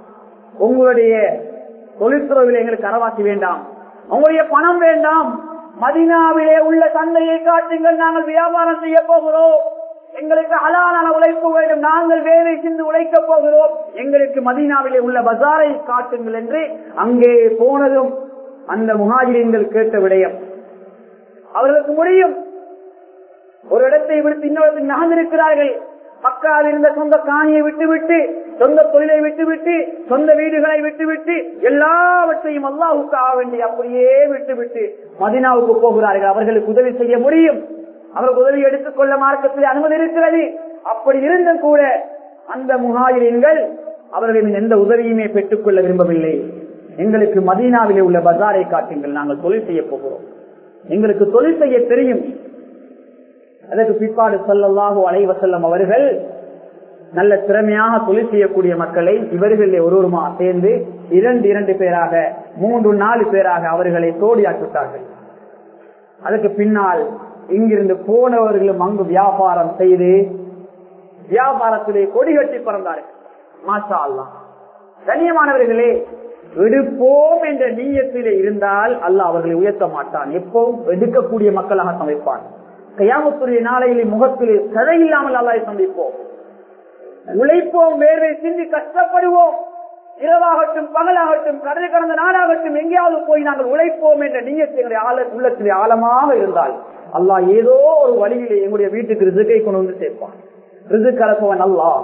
உங்களுடைய தொழிற்துறையில் எங்களுக்கு அறவாசி வேண்டாம், உங்களுடைய பணம் வேண்டாம், மதீனாவிலே உள்ள சந்தையை காட்டுங்கள், நாங்கள் வியாபாரம் செய்ய போகிறோம், எங்களுக்கு ஹலாலான உழைப்பு வேண்டும், நாங்கள் வேலை சென்று உழைக்க போகிறோம், எங்களுக்கு மதீனாவிலே உள்ள பஜாரை காட்டுங்கள் என்று அங்கே போனதும் அந்த முஹாஜிரீன்கள் கேட்ட விடயம். அவர்களுக்கு முடியும், ஒரு இடத்தை விட்டு இன்னொரு நகர்ந்திருக்கிறார்கள். மக்காவில் இருந்த சொந்த காணியை விட்டுவிட்டு, சொந்த தொழிலை விட்டுவிட்டு, சொந்த வீடுகளை விட்டுவிட்டு, எல்லாவற்றையும் அல்லாஹ்வுக்கு ஆக வேண்டிய அப்படியே விட்டுவிட்டு மதீனாவுக்கு போகிறார்கள். அவர்களுக்கு உதவி செய்ய முடியும், அவருக்கு உதவி எடுத்துக்கொள்ள மார்க்கத்தில் அனுமதி இருக்கிறது. அப்படி இருந்தும் கூட அந்த முஹாஜிரீன்கள் அவர்களின் எந்த உதவியுமே பெற்றுக் கொள்ள விரும்பவில்லை. எங்களுக்கு மதீனாவிலே உள்ள பஜாரை காட்டுங்கள், நாங்கள் தொழில் செய்ய போகிறோம், எங்களுக்கு தொழில் செய்ய தெரியும். அதற்கு பிற்பாடு ஸல்லல்லாஹு அலைஹி வஸல்லம் அவர்கள் நல்ல திறமையாக தொழில் செய்யக்கூடிய மக்களை இவர்களிலே ஒருவருமா சேர்ந்து 2 பேராக 3-4 பேராக அவர்களை தோடியாக்கிவிட்டார்கள். அதற்கு பின்னால் இங்கிருந்து போனவர்களும் அங்கு வியாபாரம் செய்து வியாபாரத்திலே கொடி கட்டி பறந்தார்கள். மாஷா அல்லாஹ். கண்ணியமானவர்களே, எடுப்போம் என்ற நீயத்திலே இருந்தால் அல்லாஹ் அவர்களை உயர்த்த மாட்டான், எப்பவும் எடுக்கக்கூடிய மக்களாக சமைப்பான். கியாமத்துடைய நாளையிலே முகத்திலே கதை இல்லாமல் அல்லாஹ்வை சந்திப்போம். உழைப்போம், வேர்வை சிந்தி கஷ்டப்படுவோம், இரவாகட்டும் பகலாகட்டும் கடல் கடந்த நாடாகட்டும் எங்கேயாவது போய் நாங்கள் உழைப்போம் என்ற நீயத்தை உள்ளத்திலே ஆழமாக இருந்தால் அல்லாஹ் ஏதோ ஒரு வழியிலே எங்களுடைய வீட்டுக்கு ரிசுக்கை கொண்டு வந்து சேர்ப்பான். ரிசுக் கலப்பவன் அல்லாஹ்,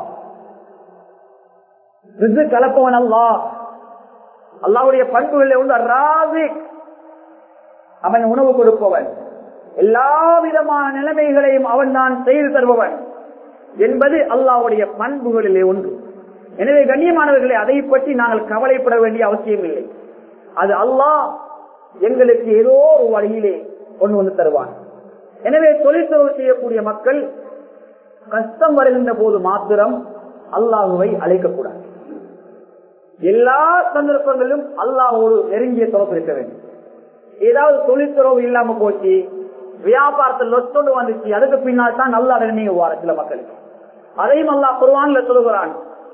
ரிசுக் கலப்பவன் அல்லாஹ். அல்லாஹ்வுடைய பண்புகளில் வந்து ராஸிக், அவன் உணவு கொடுப்பவன், எல்லா விதமான நிலைமைகளையும் அவன் தான் செய்து தருபவன் என்பது அல்லாஹ்வுடைய பண்புகளிலே ஒன்று. எனவே கண்ணியமானவர்களே, அதை பற்றி நாங்கள் கவலைப்பட வேண்டிய அவசியம் இல்லை. அது அல்லாஹ் எங்களுக்கு ஏதோ ஒரு வழியிலே கொண்டு வந்து தருவான். எனவே தொழிற்துறை செய்யக்கூடிய மக்கள் கஷ்டம் வருகின்ற போது மாத்திரம் அல்லாஹ்வை அழைக்கக்கூடாது. எல்லா சந்தர்ப்பங்களிலும் அல்லாஹ்வோடு நெருங்கிய தொடர்பு இருக்க வேண்டும். ஏதாவது தொழிற்துறவு இல்லாம போச்சு, வியாபாரத்தில் லொத்தோடு வந்துச்சு, அதுக்கு பின்னால் தான் நல்லா நினைவுவார சில மக்களுக்கு. அதையும் அல்லாஹ் குர்ஆன்ல சொல்கிறான்,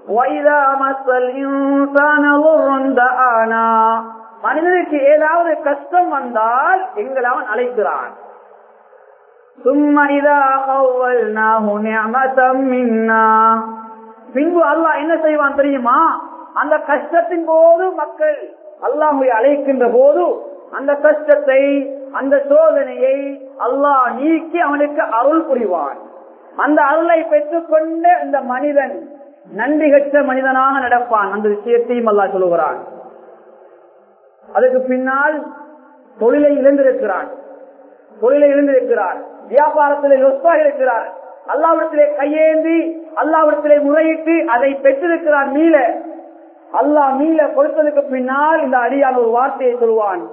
மனிதனுக்கு ஏதாவது கஷ்டம் வந்தால் எங்களை அவன் அழைக்கிறான். பின்பு அல்லாஹ் என்ன செய்வான் தெரியுமா? அந்த கஷ்டத்தின் போது மக்கள் அல்லாஹ்வை அழைக்கின்ற போது அந்த கஷ்டத்தை, அந்த சோதனையை அல்லாஹ் நீக்கி அவனுக்கு அருள் புரிவான். அந்த அருளை பெற்றுக்கொண்ட இந்த மனிதன் நன்றி கற்ற மனிதனாக நடப்பான். அந்த விஷயத்தையும் அல்லாஹ் சொல்லுகிறான். அதுக்கு பின்னால் தொழிலை இழந்திருக்கிறான், வியாபாரத்திலே லொஸ்ஸாக இருக்கிறார், அல்லாஹ்விடத்திலே கையேந்தி அல்லாஹ்விடத்திலே முறையிட்டு அதை பெற்றிருக்கிறான். அல்லாஹ் மீள கொடுத்ததுக்கு பின்னால் இந்த அடியான் ஒரு வார்த்தையை சொல்வான்,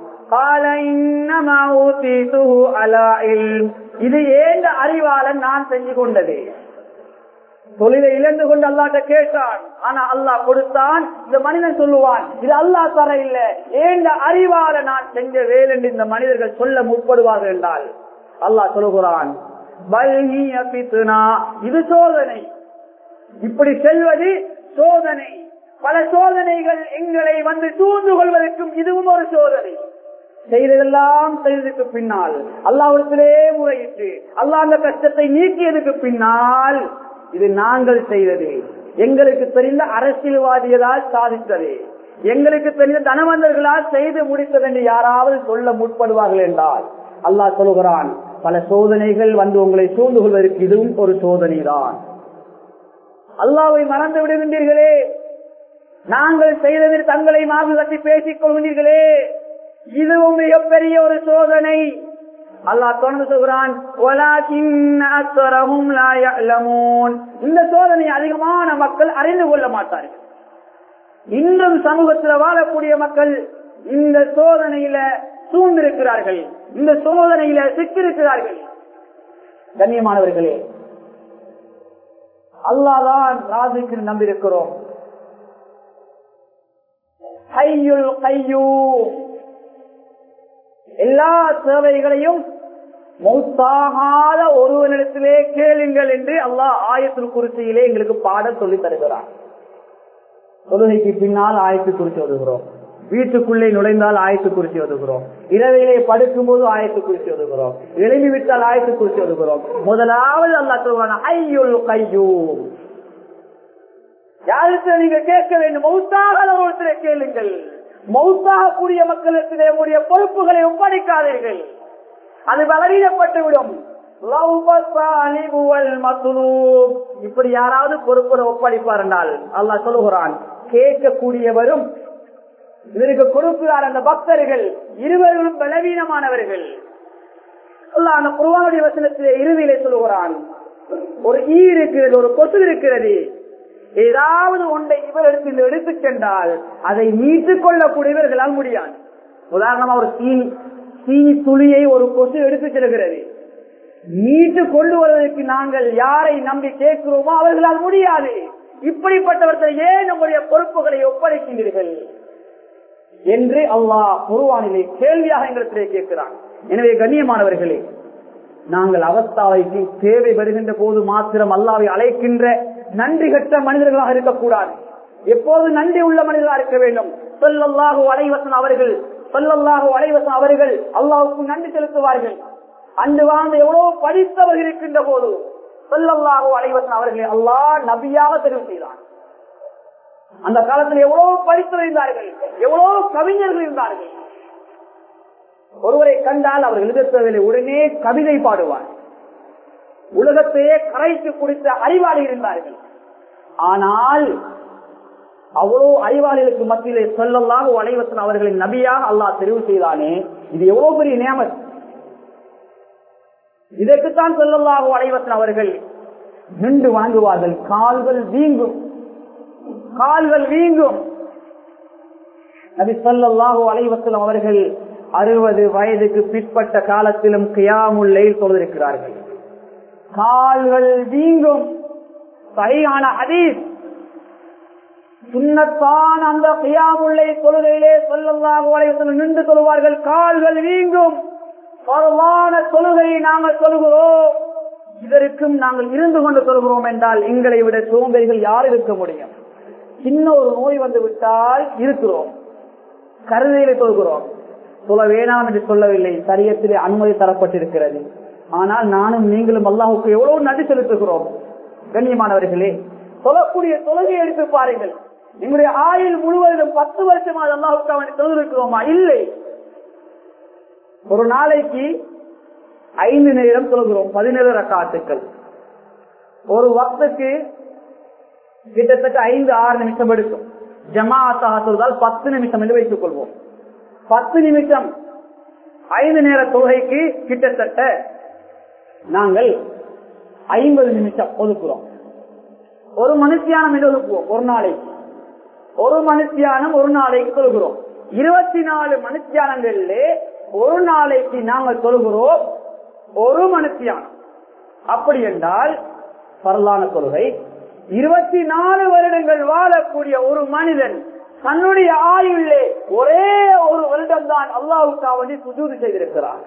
இது ஏந்த அறிவாளன் நான் செஞ்சு கொண்டது. தொழிலை இழந்து கொண்டு அல்லாஹ்ட்ட கேட்டான், ஆனா அல்லாஹ் கொடுத்தான். இந்த மனிதன் சொல்லுவான், இது அல்லாஹ் தர இல்ல, ஏந்த அறிவால நான் செஞ்ச வேலை என்று இந்த மனிதர்கள் சொல்ல முற்படுவார்கள் என்றால் அல்லாஹ் சொல்லுகிறான், இது சோதனை. இப்படி செல்வது சோதனை. பல சோதனைகள் எங்களை வந்து சூழ்ந்து கொள்வதற்கும் இதுவும் ஒரு சோதனை. செய்ததெல்லாம் செய்ததுக்கு பின்னால் அல்லாஹ்விடத்திலே முறையிட்டு அல்லாஹ் அந்த கஷ்டத்தை நீக்கியதுக்கு பின்னால் இது நாங்கள் செய்தது, எங்களுக்கு தெரிந்த அரசியல்வாதிகளால் சாதித்தது, எங்களுக்கு தெரிந்த தனவந்தர்களால் செய்து முடித்தது என்று யாராவது சொல்ல முற்படுவார்கள் என்றால் அல்லாஹ் சொல்லுகிறான், பல சோதனைகள் வந்து உங்களை சூழ்ந்து கொள்வதற்கு இதுவும் ஒரு சோதனை தான். அல்லாஹ்வை மறந்து விடுகின்றீர்களே, நாங்கள் செய்ததில் தங்களை மாறு கட்டி பேசிக் கொள்கின்றீர்களே, இதுவும் மிகப்பெரிய ஒரு சோதனை. அல்லாஹ் தொடர்ந்து சொல்கிறான், இந்த சோதனை அதிகமான மக்கள் அறிந்து கொள்ள மாட்டார்கள். இன்னும் சமூகத்தில் வாழக்கூடிய மக்கள் இந்த சோதனையில சூழ்ந்திருக்கிறார்கள், இந்த சோதனையில சிக்கிருக்கிறார்கள். கண்ணியமானவர்களே, அல்லாஹ் தான் ராஸிக்கு நம்பியிருக்கிறோம். ஹய்யுல் கய்யூம், எல்லா சேவைகளையும் மௌத்தாகாத ஒருவனிடத்திலே கேளுங்கள் என்று அல்லாஹ் ஆயத்துல் குர்சியிலே எங்களுக்கு பாடம் சொல்லி தருகிறார். தொழுகைக்கு பின்னால் ஆயத்து குறித்து ஓதுகிறோம், வீட்டுக்குள்ளே நுழைந்தால் ஆயத்து குறித்து ஓதுகிறோம், இரவிலே படுக்கும் போது ஆயத்து குறித்து ஓதுகிறோம், எழுதி விட்டால் ஆயத்து குறித்து ஓதுகிறோம். முதலாவது அல்லாஹ் சொல்வான் ஹய்யுல் கய்யூம். யாருக்கு நீங்க கேட்க வேண்டும்? மௌத்தாக ஒருத்தரை கேளுங்கள். மௌத்தாக கூடிய மக்களுக்கு உடைய பொறுப்புகளை ஒப்படைக்காதீர்கள், அது பலவீனப்பட்டுவிடும். இப்படி யாராவது பொறுப்புகளை ஒப்படைப்பார் என்றால் அல்லாஹ் சொல்லுகிறான், கேட்கக்கூடியவரும் இதற்கு கொடுக்கிறார் அந்த பக்தர்கள் இருவர்களும் பலவீனமானவர்கள். அல்லாஹ் அந்த குர்ஆனுடைய வசனத்திலே இறுதியிலே சொல்லுகிறான், ஒரு ஈ இருக்கிறது, ஒரு கொசு இருக்கிறது, ஏதாவது ஒன்றை இவரிடத்தில் எடுத்துச் சென்றால் அதை மீட்டுக் கொள்ளக்கூடியவர்களால் முடியாது. உதாரணமா ஒரு சீனி துளியை ஒரு கொசு எடுத்துச் செல்கிறது, மீட்டு கொண்டு வருவதற்கு நாங்கள் யாரை நம்பி கேட்கிறோமோ அவர்களால் முடியாது. இப்படிப்பட்டவர்கள் ஏன் நம்முடைய பொறுப்புகளை ஒப்படைக்கின்றீர்கள் என்று அல்லாஹ் குர்ஆனிலே கேள்வியாக எங்களிடத்திலே கேட்கிறான். எனவே கண்ணியமானவர்களே, நாங்கள் அவஸ்தாவைக்கு தேவை வருகின்ற போது மாத்திரம் அல்லாஹ்வை அழைக்கின்ற நன்றி கற்ற மனிதர்களாக இருக்கக்கூடாது. எப்போது நன்றி உள்ள மனிதர்களாக இருக்க வேண்டும். ஸல்லல்லாஹு அலைஹி வஸல்லம் அவர்கள் அல்லாஹ்வுக்கு நன்றி செலுத்துவார்கள். அன்று வாழ்ந்த எவ்வளவு படித்தவர்கள் இருக்கின்ற போது ஸல்லல்லாஹு அலைஹி வஸல்லம் அவர்களை அல்லாஹ் நபியாக தெரிவு செய்தார். அந்த காலத்தில் எவ்வளவு படித்தவர் இருந்தார்கள், எவ்வளவு கவிஞர்கள் இருந்தார்கள். ஒருவரை கண்டால் அவர் எழுதத்தவரை உடனே கவிதை பாடுவார். உலகத்தையே கரைத்து குடித்த அறிவாளி இருந்தார்கள். ஆனால் அவ்வளவு அறிவாளிகளுக்கு மத்தியிலே ஸல்லல்லாஹு அலைஹி வஸல்லம் அவர்களின் நபியாக அல்லாஹ் தெரிவு செய்தானே, இது எவ்வளவு பெரிய நியமத். இதற்குத்தான் ஸல்லல்லாஹு அலைஹி வஸல்லம் அவர்கள் நின்று வணங்குவார்கள். கால்கள் வீங்கும். நபி ஸல்லல்லாஹு அலைஹி வஸல்லம் அவர்கள் 60 வயதுக்கு பிற்பட்ட காலத்திலும் கியாமுல் லைல் தொழுதிருக்கிறார்கள். கால்கள் வீங்கும். சஹீஹான ஹதீஸ், சுன்னத்தான அந்த கியாமுல் லைல் தொழுகையிலே ஸல்லல்லாஹு அலைஹி வஸல்லம் நின்று தொழுவார்கள். கால்கள் வீங்கும். பரவான தொழுகையை நாங்கள் தொழுகிறோம், இதற்கும் நாங்கள் இருந்து கொண்டு தொழுகிறோம் என்றால் எங்களை விட சோம்பேறிகள் யார் இருக்க முடியும்? சின்ன ஒரு நோய் வந்து விட்டால் இருக்கிறோம், கருதையிலே தொழுகிறோம். சொல்ல வேணாம் என்று சொல்லவில்லை, சரியத்திலே அனுமதி தரப்பட்டிருக்கிறது. ஆனால் நானும் நீங்களும் அல்லாஹ்வுக்கு எவ்வளவு நன்றி செலுத்துகிறோம். கண்ணியமானவர்களே, சொல்லக்கூடிய தொழுகையை எடுத்து பாருங்கள். எங்களுடைய ஆயுள் முழுவதும் 10 வருஷமாக அல்லாஹ்வுக்கு அவனை தொழுதிருக்கிறோமா? இல்லை. ஒரு நாளைக்கு 5 நேரம் தொழுகிறோம், 17 ரக்காத்துக்கள். ஒரு வக்துக்கு கிட்டத்தட்ட 5-6 நிமிஷம் எடுக்கும். ஜமாஅத்தாக தொழுதால் 10 நிமிஷம் என்று வைத்துக் கொள்வோம். 10 நிமிஷம் 5 நேர தொழுகைக்கு கிட்டத்தட்ட நாங்கள் 50 நிமிஷம் ஒதுக்குறோம். ஒரு மனுஷியானம் என்று ஒதுக்குவோம். ஒரு நாளைக்கு ஒரு மனுஷியானம் ஒரு நாளைக்கு தொழுகிறோம். 24 மனுஷியானங்களிலே ஒரு நாளைக்கு நாங்கள் தொழுகிறோம் ஒரு மனுஷியானம். அப்படி என்றால் பரலான தொழுகை 24 வருடங்கள் வாழக்கூடிய ஒரு மனிதன் தன்னுடைய ஆயுள்ளே ஒரே ஒரு வருடம் தான் அல்லாஹ்வுக்காக சுஜூது செய்திருக்கிறார்.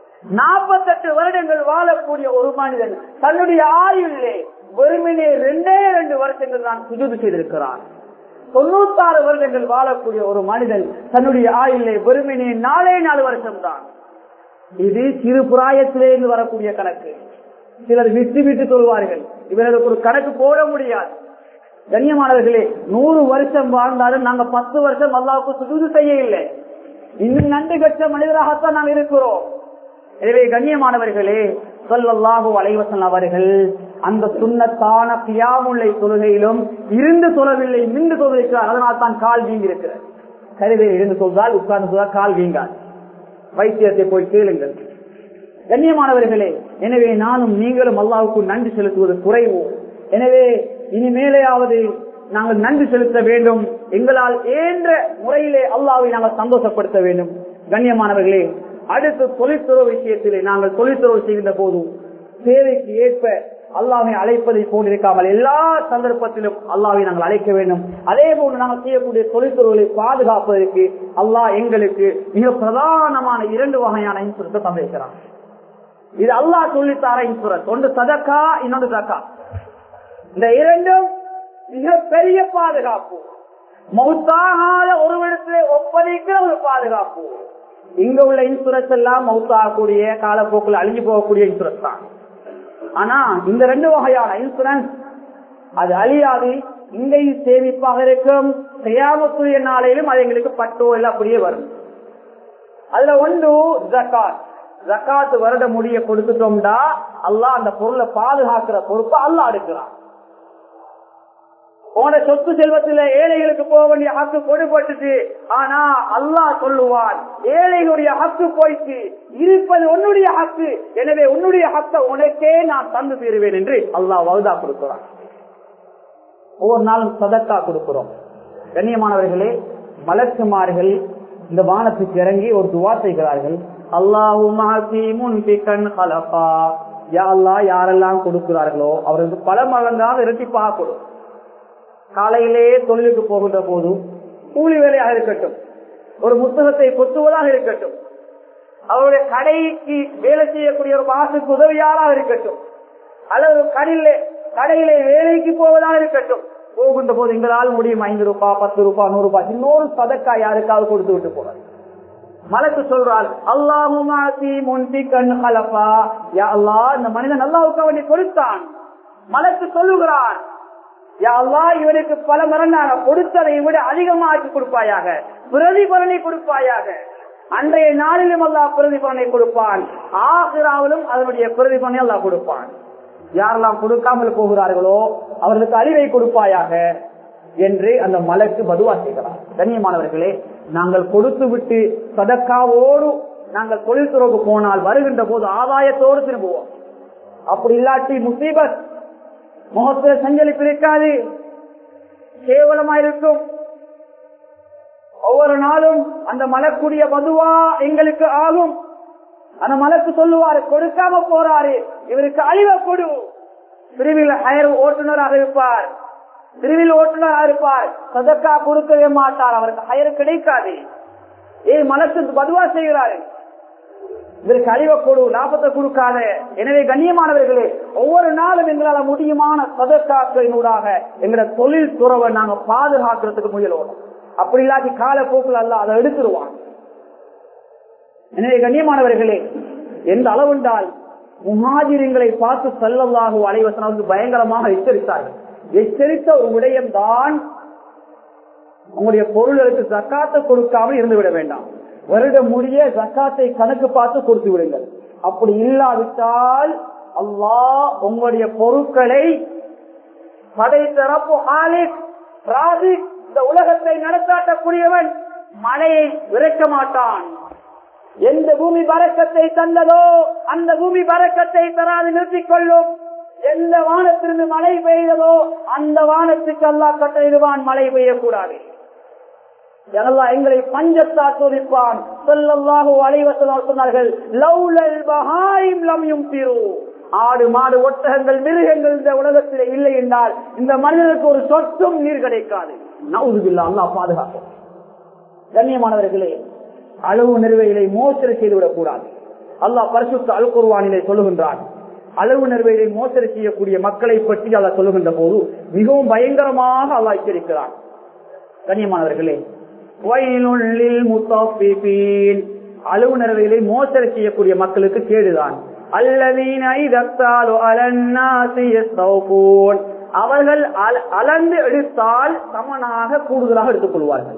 48 வருடங்கள் வாழக்கூடிய ஒரு மனிதன் தன்னுடைய ஆயுள்ளே வெறுமனே 2 வருஷங்கள் தான் சுஜூது செய்திருக்கிறார். 96 வருடங்கள் வாழக்கூடிய ஒரு மனிதன் தன்னுடைய ஆயுள்ளே வெறுமனே 4 வருஷம் தான். இது சிறு பிராயத்திலிருந்து வரக்கூடிய கணக்கு. சிலர் விட்டு சொல்வார்கள், இவர்களுக்கு ஒரு கணக்கு போட முடியாது. கண்ணியமானவர்களே, 100 வருஷம் வாழ்ந்தாலும் நாங்க 10 வருஷம் அல்லாஹ்வுக்கு சுஜூது செய்ய இல்லை. இன்னும் நன்றி கற்ற மனிதராகத்தான் நாம் இருக்கிறோம். எனவே கண்ணியமானவர்களே, ஸல்லல்லாஹு அலைஹி வஸல்லம் அவர்கள் அந்த சுன்னத்தான கியாமுல் லைல் தொழுகையிலும் இருந்து தொழவில்லை, நின்று தொழுகிறார். அதனால் தான் கால் வீங்கி இருக்கிறது. கருவியை இருந்து சொல்றால் உட்கார்ந்து சொல்றால் கால் வீங்காது. வைத்தியத்தை போய் கேளுங்கள். கண்ணியமானவர்களே, எனவே நானும் நீங்களும் அல்லாஹ்வுக்கு நன்றி செலுத்துவது குறைவு. எனவே இனிமேலேயாவது நாங்கள் நன்றி செலுத்த வேண்டும். எங்களால் ஏன்ற முறையிலே அல்லாஹ்வை நாங்கள் சந்தோஷப்படுத்த வேண்டும். கண்ணியமானவர்களே, அடுத்து தொழில்துறை விஷயத்திலே நாங்கள் தொழில்துறை செய்கின்ற போது தேவைக்கு ஏற்ப அல்லாஹ்வை அழைப்பதை போன்றிருக்காமல் எல்லா சந்தர்ப்பத்திலும் அல்லாஹ்வை நாங்கள் அழைக்க வேண்டும். அதே போன்று நாங்கள் செய்யக்கூடிய தொழில்துறைகளை பாதுகாப்பதற்கு அல்லாஹ் எங்களுக்கு மிக பிரதானமான 2 வகையான இன்சூரன்ஸை தந்திருக்கிறார். இது அல்லாஹ் சொல்லித்தார இன்சூரன்ஸ். ஒன்று சதக்கா, இன்னொன்று ஜக்காத். இந்த 2ம் மிக பெரிய பாதுகாப்பு. மௌத்தாகாத ஒரு இடத்துல ஒப்படைக்கிற ஒரு பாதுகாப்பு. இங்க உள்ள இன்சூரன்ஸ் எல்லாம் மௌத்தாகக்கூடிய காலப்போக்கில் அழிஞ்சு போகக்கூடிய இன்சூரன்ஸ் தான். ஆனா இந்த 2 வகையான இன்சூரன்ஸ் அது அழியாது, இங்கேயும் சேமிப்பாக இருக்கும், கியாமத்துடைய நாளையிலும் அது எங்களுக்கு பட்டோ எல்லாம் அப்படியே வரும். அதுல ஒன்று ஜகாத். ஜகாத் வருட முடிய கொடுத்துட்டோம்டா அல்லாஹ் அந்த பொருளை பாதுகாக்கிற பொறுப்பை அல்லாஹ் எடுக்கிறான். உன சொத்து செல்வத்தில ஏழைகளுக்கு போக வேண்டிய ஹக்கு கொடுபட்டுச்சு. ஆனா அல்லாஹ் சொல்லுவான், ஏழைகளுடைய ஹக்கு போயிட்டு இருப்பது உன்னுடைய ஹக்கு, எனவே உன்னுடைய ஹக்க உனக்கே நான் தந்து தீருவேன் என்று அல்லாஹ் வகுதா கொடுக்கிறான். ஒவ்வொரு நாளும் சதக்கா கொடுக்கிறோம். கண்ணியமானவர்களே, மலக்குமார்கள் இந்த வானத்துக்கு இறங்கி ஒரு துவா செய்கிறார்கள். அல்லாஹும்ம முன்பிகன் கலஃபா, யா அல்லாஹ் யாரெல்லாம் கொடுக்கிறார்களோ அவருக்கு பல மடங்காக இரட்டிப்பாக கொடு. காலையிலே தொழிலுக்கு போகின்ற போது கூலி வேலையாக இருக்கட்டும், ஒரு புத்தகத்தை கொத்துவதாக இருக்கட்டும், அவருடைய கடைக்கு வேலை செய்யக்கூடிய ஒரு மாசுக்கு உதவியாராக இருக்கட்டும், அல்லது கடையிலே வேலைக்கு போவதாக இருக்கட்டும், போகின்ற போது எங்களால் முடியும் 5 ரூபாய் 10 ரூபாய் 100 ரூபாய் இன்னொரு சதக்கா யாருக்காவது கொடுத்து விட்டு போறார். மலக்கு சொல்றார், அல்லாஹும்ம முன்பிகன் கலஃபா, யா அல்லாஹ் இந்த மனிதன் அல்லாஹ்வுக்கு வேண்டி கொடுத்தான். மலக்கு சொல்லுகிறான், யா அல்லாஹ் இவனுக்கு பல மடங்காக கொடுத்ததை விட அதிகமாக்கி கொடுப்பாயாக, பிரதிபலனை கொடுப்பாயாக. அன்றைய நாளிலும் அல்லாஹ் பிரதிபலனை கொடுப்பான், ஆகிராவிலும் அதனுடைய பிரதிபலனை அல்லாஹ் கொடுப்பான். யாரெல்லாம் கொடுக்காமல் போகிறார்களோ அவர்களுக்கு அழிவை கொடுப்பாயாக என்று அந்த மலக்கு பதுவா செய்கிறார். கண்ணியமானவர்களே, நாங்கள் கொடுத்து விட்டு சதக்காவோடு நாங்கள் தொழில் துறவுக்கு போனால் வருகின்ற போது ஆதாயத்தோடு திரும்புவோம். அப்படி இல்லாட்டி முசீபத், முகத்துல சஞ்சலிப்பு இருக்காது, கேவலமா இருக்கும். ஒவ்வொரு நாளும் அந்த மலக்குடைய பதுவா எங்களுக்கு ஆகும். அந்த மலக்கு சொல்லுவாரு, கொடுக்காம போறாரு, இவருக்கு அழிவை கொடு. பிரிவில் ஹயர் ஓட்டுநராக இருப்பார், பிரிவில் ஓட்டுநராக இருப்பார், சதக்கா கொடுக்கவே மாட்டார், அவருக்கு ஹயர் கிடைக்காது. மலக்கு பதுவா செய்கிறாரு, இதற்கு அழிவை கொடு, லாபத்தை கொடுக்காத. எனவே கண்ணியமானவர்களே, ஒவ்வொரு நாளும் எங்களால் முடியுமான சதக்காக்களினூடாக எங்களோட தொழில் துறவை நாங்க பாதுகாக்கிறதுக்கு முயலோம். அப்படி இல்லாட்டி காலப்போக்கில் அல்ல அதை எடுத்துருவான். எனவே கண்ணியமானவர்களே, எந்த அளவுண்டால் முஹாஜிர்களை பார்த்து ஸல்லல்லாஹு அலைஹி வஸல்லம் பயங்கரமாக எச்சரித்தார்கள். எச்சரித்த ஒரு விடயம்தான், உங்களுடைய பொருள்களுக்கு ஜக்காத்தை கொடுக்காமல் இருந்து விட வேண்டாம். வருட முடிய ஜக்காத்தை கணக்கு பார்த்து கொடுத்து விடுங்கள். அப்படி இல்லாவிட்டால் அல்லாஹ் உங்களுடைய பொருட்களை படைத்தரப்பு ஹாலிக் ராசிக், இந்த உலகத்தை நடத்தாட்டக்கூடியவன், மழையை இறக்க மாட்டான். எந்த பூமி பரக்கத்தை தந்ததோ அந்த பூமி பரக்கத்தை தராது நிறுத்திக் கொள்ளும். எந்த வானத்திலிருந்து மழை பெய்ததோ அந்த வானத்துக்கு அல்லாஹ் கட்டளையிடுவான், மழை பெய்யக்கூடாது. எங்களை பஞ்சத்தால் சோதிப்பான். ஸல்லல்லாஹு அலைஹி வஸல்லம் சொன்னார்கள், லௌலல் பஹாயிம் லம் யும்திரு, ஆடு மாடு ஒட்டகங்கள் மிருகங்கள் இந்த உலகத்தில் இல்லை என்றால் இந்த மனிதனுக்கு ஒரு சொட்டும் நீர் கிடைக்காது. நவுதுபில்லாஹ், அல்லாஹ் பாதுகாக்கும். கண்ணியமானவர்களே, அளவு நிறுவைகளை மோசடி செய்துவிடக் கூடாது. அல்லாஹ் பரிசுத்த அல் குர்ஆனிலே சொல்லுகின்றான், அளவு நிறுவைகளை மோசடி செய்யக்கூடிய மக்களை பற்றி அல்லாஹ் சொல்லுகின்ற போது மிகவும் பயங்கரமாக அல்லாஹ் எச்சரிக்கிறான். கண்ணியமானவர்களே, வயலுல் முத்தஃபிஃபீன், அளவு நிறுவைகளை மோசடி செய்யக்கூடிய மக்களுக்கு கேடுதான். அல்லதீன இதக்தாலு அலன்னாஸி யஸ்தௌஃபூன், அவர்கள் அளந்து எடுத்தால் சமனாக கூடுதலாக எடுத்துக் கொள்வார்கள்.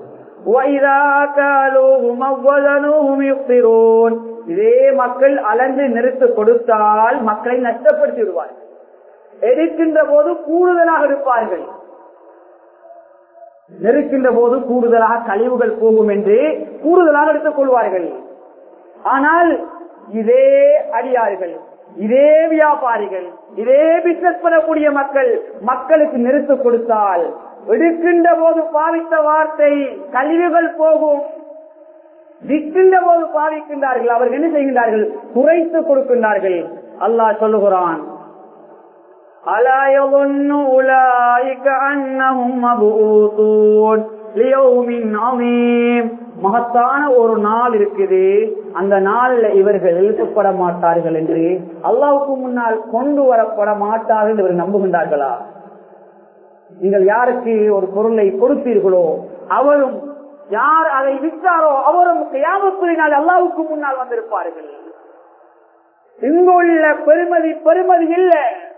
இதே மக்கள் அளந்து நிறுத்து கொடுத்தால் மக்களை நஷ்டப்படுத்தி விடுவார்கள். எடுக்கின்ற போது கூடுதலாக இருப்பார்கள், நெருக்கின்ற போது கூடுதலாக கழிவுகள் போகும் என்று கூடுதலாக எடுத்துக் கொள்வார்கள். ஆனால் இதே அடியார்கள், இதே வியாபாரிகள், இதே பிசினஸ் பண்ணக்கூடிய மக்களுக்கு நிறுத்து கொடுத்தால் எடுக்கின்ற போது பாவித்த வார்த்தை கழிவுகள் போகும், விற்கின்ற போது பாவிக்கின்றார்கள். அவர்கள் என்ன செய்கின்றார்கள்? குறைத்து கொடுக்கின்றார்கள். அல்லாஹ் சொல்லுகிறான், அலா யظنு உலாயிக அன்னஹும் மபூதூன் லியௌமின் அதீம், மகத்தான ஒரு நாள் இருக்குது, அந்த நாளில் இவர்கள் எழுப்பப்பட மாட்டார்கள் என்று, அல்லாஹ்வுக்கு முன்னால் கொண்டு வரப்பட மாட்டார்கள் என்று இவர்கள் நம்புகின்றார்களா? நீங்கள் யாருக்கு ஒரு பொருளை கொடுத்தீர்களோ அவரும் யார் அதை விற்றாரோ அவரும் கியாமத்துனால் அல்லாஹ்வுக்கு முன்னால் வந்திருப்பார்கள். இங்குள்ள பெருமதி இல்ல,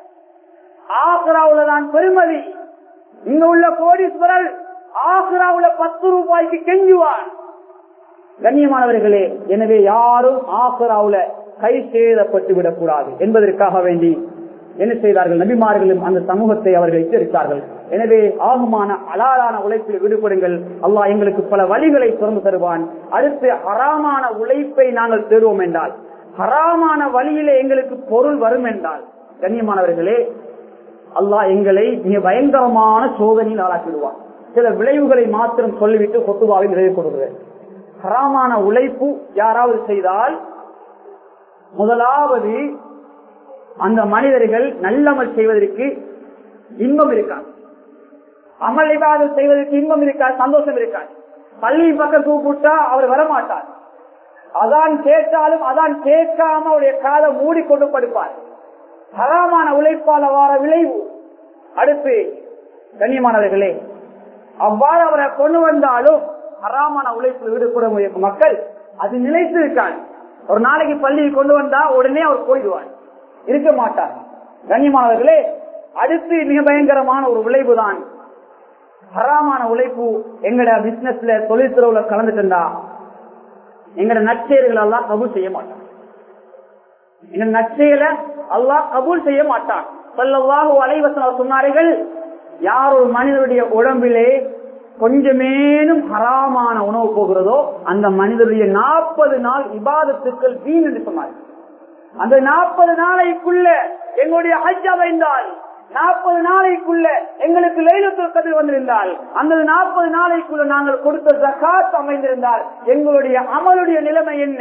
ஆக்ராவுல தான் பெருமதி. இங்க உள்ள கோடீஸ்வரர் ஆக்ராவுல 10 ரூபாய்க்கு கெஞ்சுவான். கண்ணியமானவர்களே, எனவே யாரும் ஆக்ராவுல கை சேதப்பட்டு விடக்கூடாது என்பதற்காக வேண்டி என்ன செய்தார்கள்? நபிமார்களும் அந்த சமூகத்தை அவர்கள் எச்சரித்தார்கள். எனவே ஆகுமான ஹலாலான உழைப்பில் ஈடுபடுங்கள். அல்லாஹ் எங்களுக்கு பல வழிகளை திறந்து தருவான். அடுத்து ஹராமான உழைப்பை நாங்கள் தேடுவோம் என்றால், ஹராமான வழியிலே எங்களுக்கு பொருள் வரும் என்றால், கண்ணியமானவர்களே, அல்லாஹ் எங்களை மிக பயங்கரமான சோதனையில் ஆளாக்கிடுவான். சில விளைவுகளை மாத்திரம் சொல்லிவிட்டு கொத்துவாவை நிறைவு கொடுக்கிறேன். ஹராமான உழைப்பு யாராவது செய்தால், முதலாவது அந்த மனிதர்கள் நல்லமல் செய்வதற்கு இன்பம் இருக்காது, அமல் இபாதத் செய்வதற்கு இன்பம் இருக்காது, சந்தோஷம் இருக்காது. பள்ளி பக்கம் கூப்பிட்டா அவர் வரமாட்டார். அதான் கேட்டாலும் அதான் கேட்காம அவருடைய காலை மூடிக்கொண்டு படுப்பார். ஹராமான உழைப்பால வார விளைவு. அடுத்து கண்ணியமானவர்களே, அவ்வாறு அவரை கொண்டு வந்தாலும் ஹராமான உழைப்பில் ஈடுபட மக்கள் அது நிலைத்து இருக்காங்க. ஒரு நாளைக்கு பள்ளியை கொண்டு வந்தா உடனே அவர் போயிடுவார், இருக்க மாட்டார். கண்ணியமானவர்களே, அடுத்து மிக பயங்கரமான ஒரு விளைவு தான் ஹராமான உழைப்பு. எங்கட பிசினஸ்ல தொழில்துறையில கலந்துட்டா எங்கட நற்செயல்கள் எல்லாம் கபூல் செய்ய மாட்டான். எங்க நற்செயலை அல்லாஹ் கபூல் செய்ய மாட்டான். ஸல்லல்லாஹு அலைஹி வஸல்லம் சொன்னார்கள், யார் ஒரு மனிதனுடைய உடம்பிலே கொஞ்சமேனும் ஹராமான உணவு போகிறதோ அந்த மனிதனுடைய 40 நாள் இபாதத்துக்கள் வீண் என்று சொன்னார்கள். அந்த 40 நாளைக்குள்ள எங்களுடைய ஹஜ் அமைந்தால், 40 நாளைக்குள்ள எங்களுக்கு லைலத்துல் கத்ர் வந்திருந்தால், அந்த 40 நாளைக்குள்ள நாங்கள் கொடுத்த ஜகாத் அமைந்திருந்தால் எங்களுடைய அமலுடைய நிலைமை என்ன?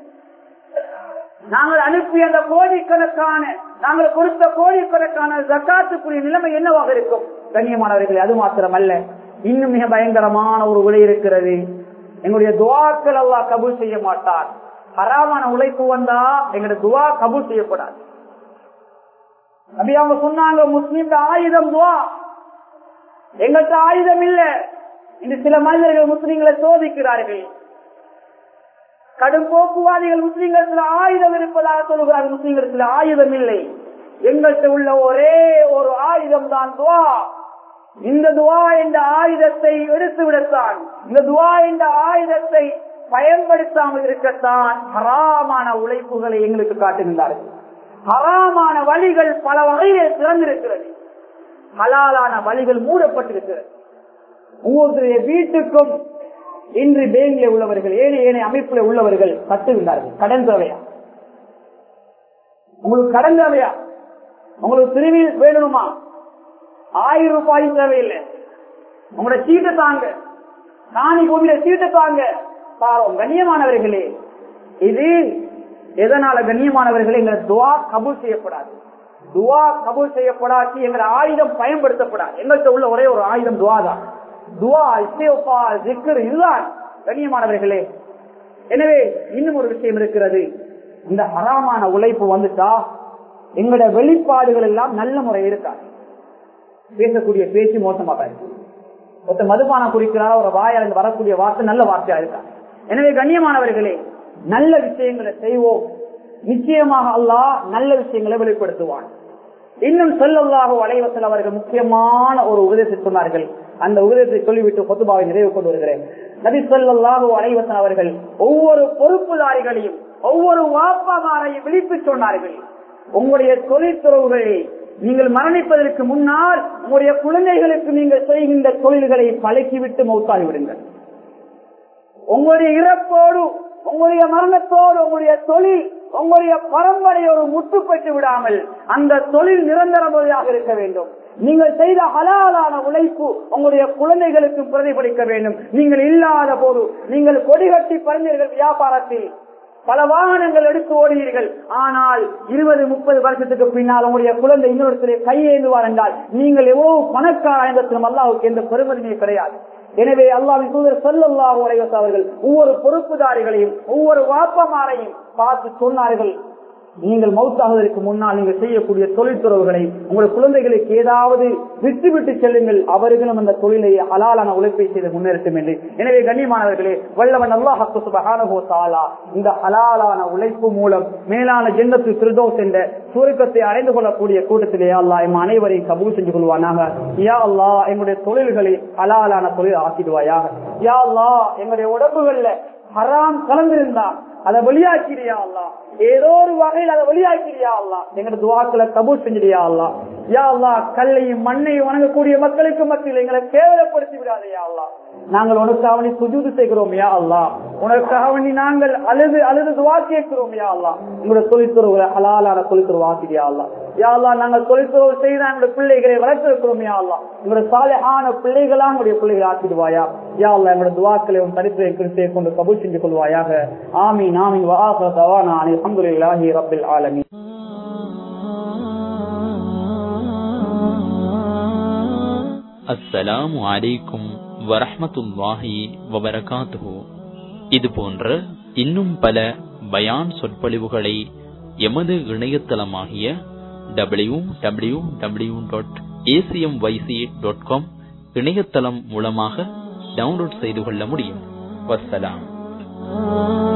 நாங்கள் அனுப்பிய அந்த கோடிக்கணக்கான, நாங்கள் கொடுத்த கோடிக்கணக்கான ஜகாத்துக்குரிய நிலைமை என்னவாக இருக்கும்? கண்ணியமானவர்களே, அது மாத்திரமல்ல, இன்னும் மிக பயங்கரமான ஒரு விலை இருக்கிறது. எங்களுடைய துஆக்கள் அல்லாஹ் கபூல் செய்ய மாட்டார். ஹராமான உழைப்பு வந்தா எங்களுடைய துஆ கபூல் செய்யப்படாது. நபி அவங்க சொன்னாங்க, முஸ்லிம் ஆயுதம் துஆ. எங்கள்கிட்ட ஆயுதம் இல்ல. இந்த சில மனிதர்கள் முஸ்லிம்களை சோதிக்கிறார்கள். கடும் போக்குவாதிகள் முஸ்லிம்கள் ஆயுதம் இருப்பதாக சொல்லுகிறார்கள். முஸ்லிம்களுக்கு ஆயுதம் இல்லை. எங்கள்கிட்ட உள்ள ஒரே ஒரு ஆயுதம் தான் துஆ. இந்த துஆ என்ற ஆயுதத்தை எடுத்து விடத்தான், இந்த துஆ என்ற ஆயுதத்தை பயன்படுத்தாமல் இருக்கத்தான் ஹராமான உழைப்புகளை எங்களுக்கு காட்டுகின்றார்கள். ஹராமான வழிகள் பல வகையில் திறந்திருக்கிறது, ஹலாலான வழிகள் மூடப்பட்டிருக்கிறது. ஒவ்வொருடைய வீட்டுக்கும் இன்று பேங்கில் உள்ளவர்கள், ஏனைய அமைப்புல உள்ளவர்கள் கட்டுகின்றார்கள். கடன் தேவையா? உங்களுக்கு கடன் தேவையா? உங்களுக்கு திருவி வேணுமா? 1000 ரூபாய் தேவையில்லை. உங்களோட சீட்டை தாங்க, காணி பூமியில சீட்டை தாங்க. பாவம் கண்ணியமானவர்களே, இது எதனால கண்ணியமானவர்களே? எங்களை துஆ கபூல் செய்யப்படாது. துஆ கபூல் செய்யப்படாது, எங்களை ஆயுதம் பயன்படுத்தப்படாது. எங்கள்கிட்ட உள்ள ஒரே ஒரு ஆயுதம் துஆ தான். துஆ, இஸ்திக்ஃபார், ஜிக்ர் இதுதான் கண்ணியமானவர்களே. எனவே இன்னும் ஒரு விஷயம் இருக்கிறது. இந்த ஹராமான உழைப்பு வந்துட்டா எங்களோட வெளிப்பாடுகள் எல்லாம் நல்ல முறை இருக்காது. பேசக்கூடிய பேச்சு மோசமாக இருக்கு. ஒருத்த மதுபானம் குறிக்கிறாரா, ஒரு வாயால் வரக்கூடிய வார்த்தை நல்ல வார்த்தையா இருக்கா. எனவே கண்ணியமானவர்களே, நல்ல விஷயங்களை செய்வோம். நிச்சயமாக அல்லாஹ் நல்ல விஷயங்களை வெளிப்படுத்துவான். இன்னும் ஸல்லல்லாஹு அலைஹி வஸல்லம் அவர்கள் முக்கியமான ஒரு உபதேசத்தை சொன்னார்கள். அந்த உபதேசத்தை சொல்லிவிட்டு குத்பாவை நிறைவு கொண்டு வருகிறேன். நபி ஸல்லல்லாஹு அலைஹி வஸல்லம் அவர்கள் ஒவ்வொரு பொறுப்புதாரிகளையும், ஒவ்வொரு வாப்பாமாரையும் விழித்து சொன்னார்கள், உங்களுடைய தொழிற்துறவுகளை நீங்கள் மரணிப்பதற்கு முன்னால் உங்களுடைய குழந்தைகளுக்கு நீங்கள் செய்கின்ற தொழில்களை பழக்கிவிட்டு மௌத்தாகி விடுங்கள். உங்களுடைய இறப்போடு, உங்களுடைய மரணத்தோடு உங்களுடைய தொழில், உங்களுடைய பரம்பரையோடு முட்டுப்பட்டு விடாமல் அந்த தொழில் நிரந்தரமாக இருக்க வேண்டும். நீங்கள் செய்த ஹலாலான உழைப்பு உங்களுடைய குழந்தைகளுக்கு பிரதிபலிக்க வேண்டும். நீங்கள் இல்லாத போது நீங்கள் கொடிகட்டி பறந்தீர்கள் வியாபாரத்தில், பல வாகனங்கள் எடுத்து ஓடுவீர்கள். ஆனால் 20-30 வருஷத்துக்கு பின்னால் உங்களுடைய குழந்தை இன்னொரு கையேந்துவார் என்றால் நீங்கள் எவ்வளவு பணக்கார என்பதிலும் அல்லாஹ்வுக்கு எந்த பெருமதியே கிடையாது. எனவே அல்லாஹ்வின் தூதர் ஸல்லல்லாஹு அலைஹி வஸல்லம் அவர்கள் ஒவ்வொரு பொறுப்புதாரிகளையும், ஒவ்வொரு வாப்பமாரையும் பார்த்து சொன்னார்கள், நீங்கள் மௌத்தாவதற்கு முன்னால் நீங்கள் செய்யக்கூடிய தொழில் துறவுகளை உங்களுடைய குழந்தைகளுக்கு ஏதாவது விட்டுவிட்டு செல்லுங்கள். அவர்களும் அந்த தொழிலை ஹலாலான உழைப்பை செய்து முன்னேறட்டும் என்று. எனவே கண்ணியமானவர்களே, வல்லவன் அல்லாஹ் சுப்ஹானஹு வ தஆலா இந்த ஹலாலான உழைப்பு மூலம் மேலான ஜன்னத்துல் ஃபிர்தௌஸ் என்ற சுவர்க்கத்தை அடைந்து கொள்ளக்கூடிய கூட்டத்திலே அல்லாஹ் எம் அனைவரையும் கபூல் செஞ்சு கொள்வானாக. யா அல்லாஹ் எங்களுடைய தொழில்களை ஹலாலான தொழில் ஆக்கிடுவாயாக. யா அல்லாஹ் எங்களுடைய உடம்புகள்ல ஹராம் கலந்திருந்தா அதை வெளியாக்கிறியா அல்லா, ஏதோ ஒரு வகையில் அதை வெளியாக்கிறியா அல்லா, எங்களோட துஆக்களை கபூல் செஞ்சிடியா அல்லா. யா அல்லா கல்லையும் மண்ணையும் வணங்கக்கூடிய மக்களுக்கு மத்தியில் எங்களை கேவலப்படுத்தி விடாதையா அல்லா. நாங்கள் உனக்காக சுஜூது செய்கிறோம் யா அல்லா, உனக்காக நாங்கள் அழுது துஆ கேட்கிறோம் யா அல்லா. எங்களுடைய தொழில்துறவுகளை ஹலாலான தொழில்துறவு ஆக்கிறியா அல்லா. யா அல்லா நாங்கள் தொழில்துறவு செய்து எங்களுடைய பிள்ளைகளை வளர்த்திருக்கிறோம் யா அல்லா. எங்களுடைய சாலிஹான பிள்ளைகளா எங்களுடைய பிள்ளைகளை ஆக்கிடுவாயா யா அல்லா. எங்களுடைய துஆக்களை உன் தரித்திரை கிருபையை கொண்டு கபூல் செஞ்சு கொள்வாயாக. ஆமீன் ஆமீன். வ ஆகிரு தவானா அல்ஹம்துலில்லாஹி ரப்பில் ஆலமீன். அஸ்ஸலாமு அலைக்கும் வரஹ்மத்துல்லாஹி வபரகாத்துஹு. இது போன்ற இன்னும் பல பயான் சொற்பொழிவுகளை எமது இணையதளமாகிய www.acmyc.com இணையதளம் மூலமாக டவுன்லோட் செய்து கொள்ள முடியும். வஸ்ஸலாம்.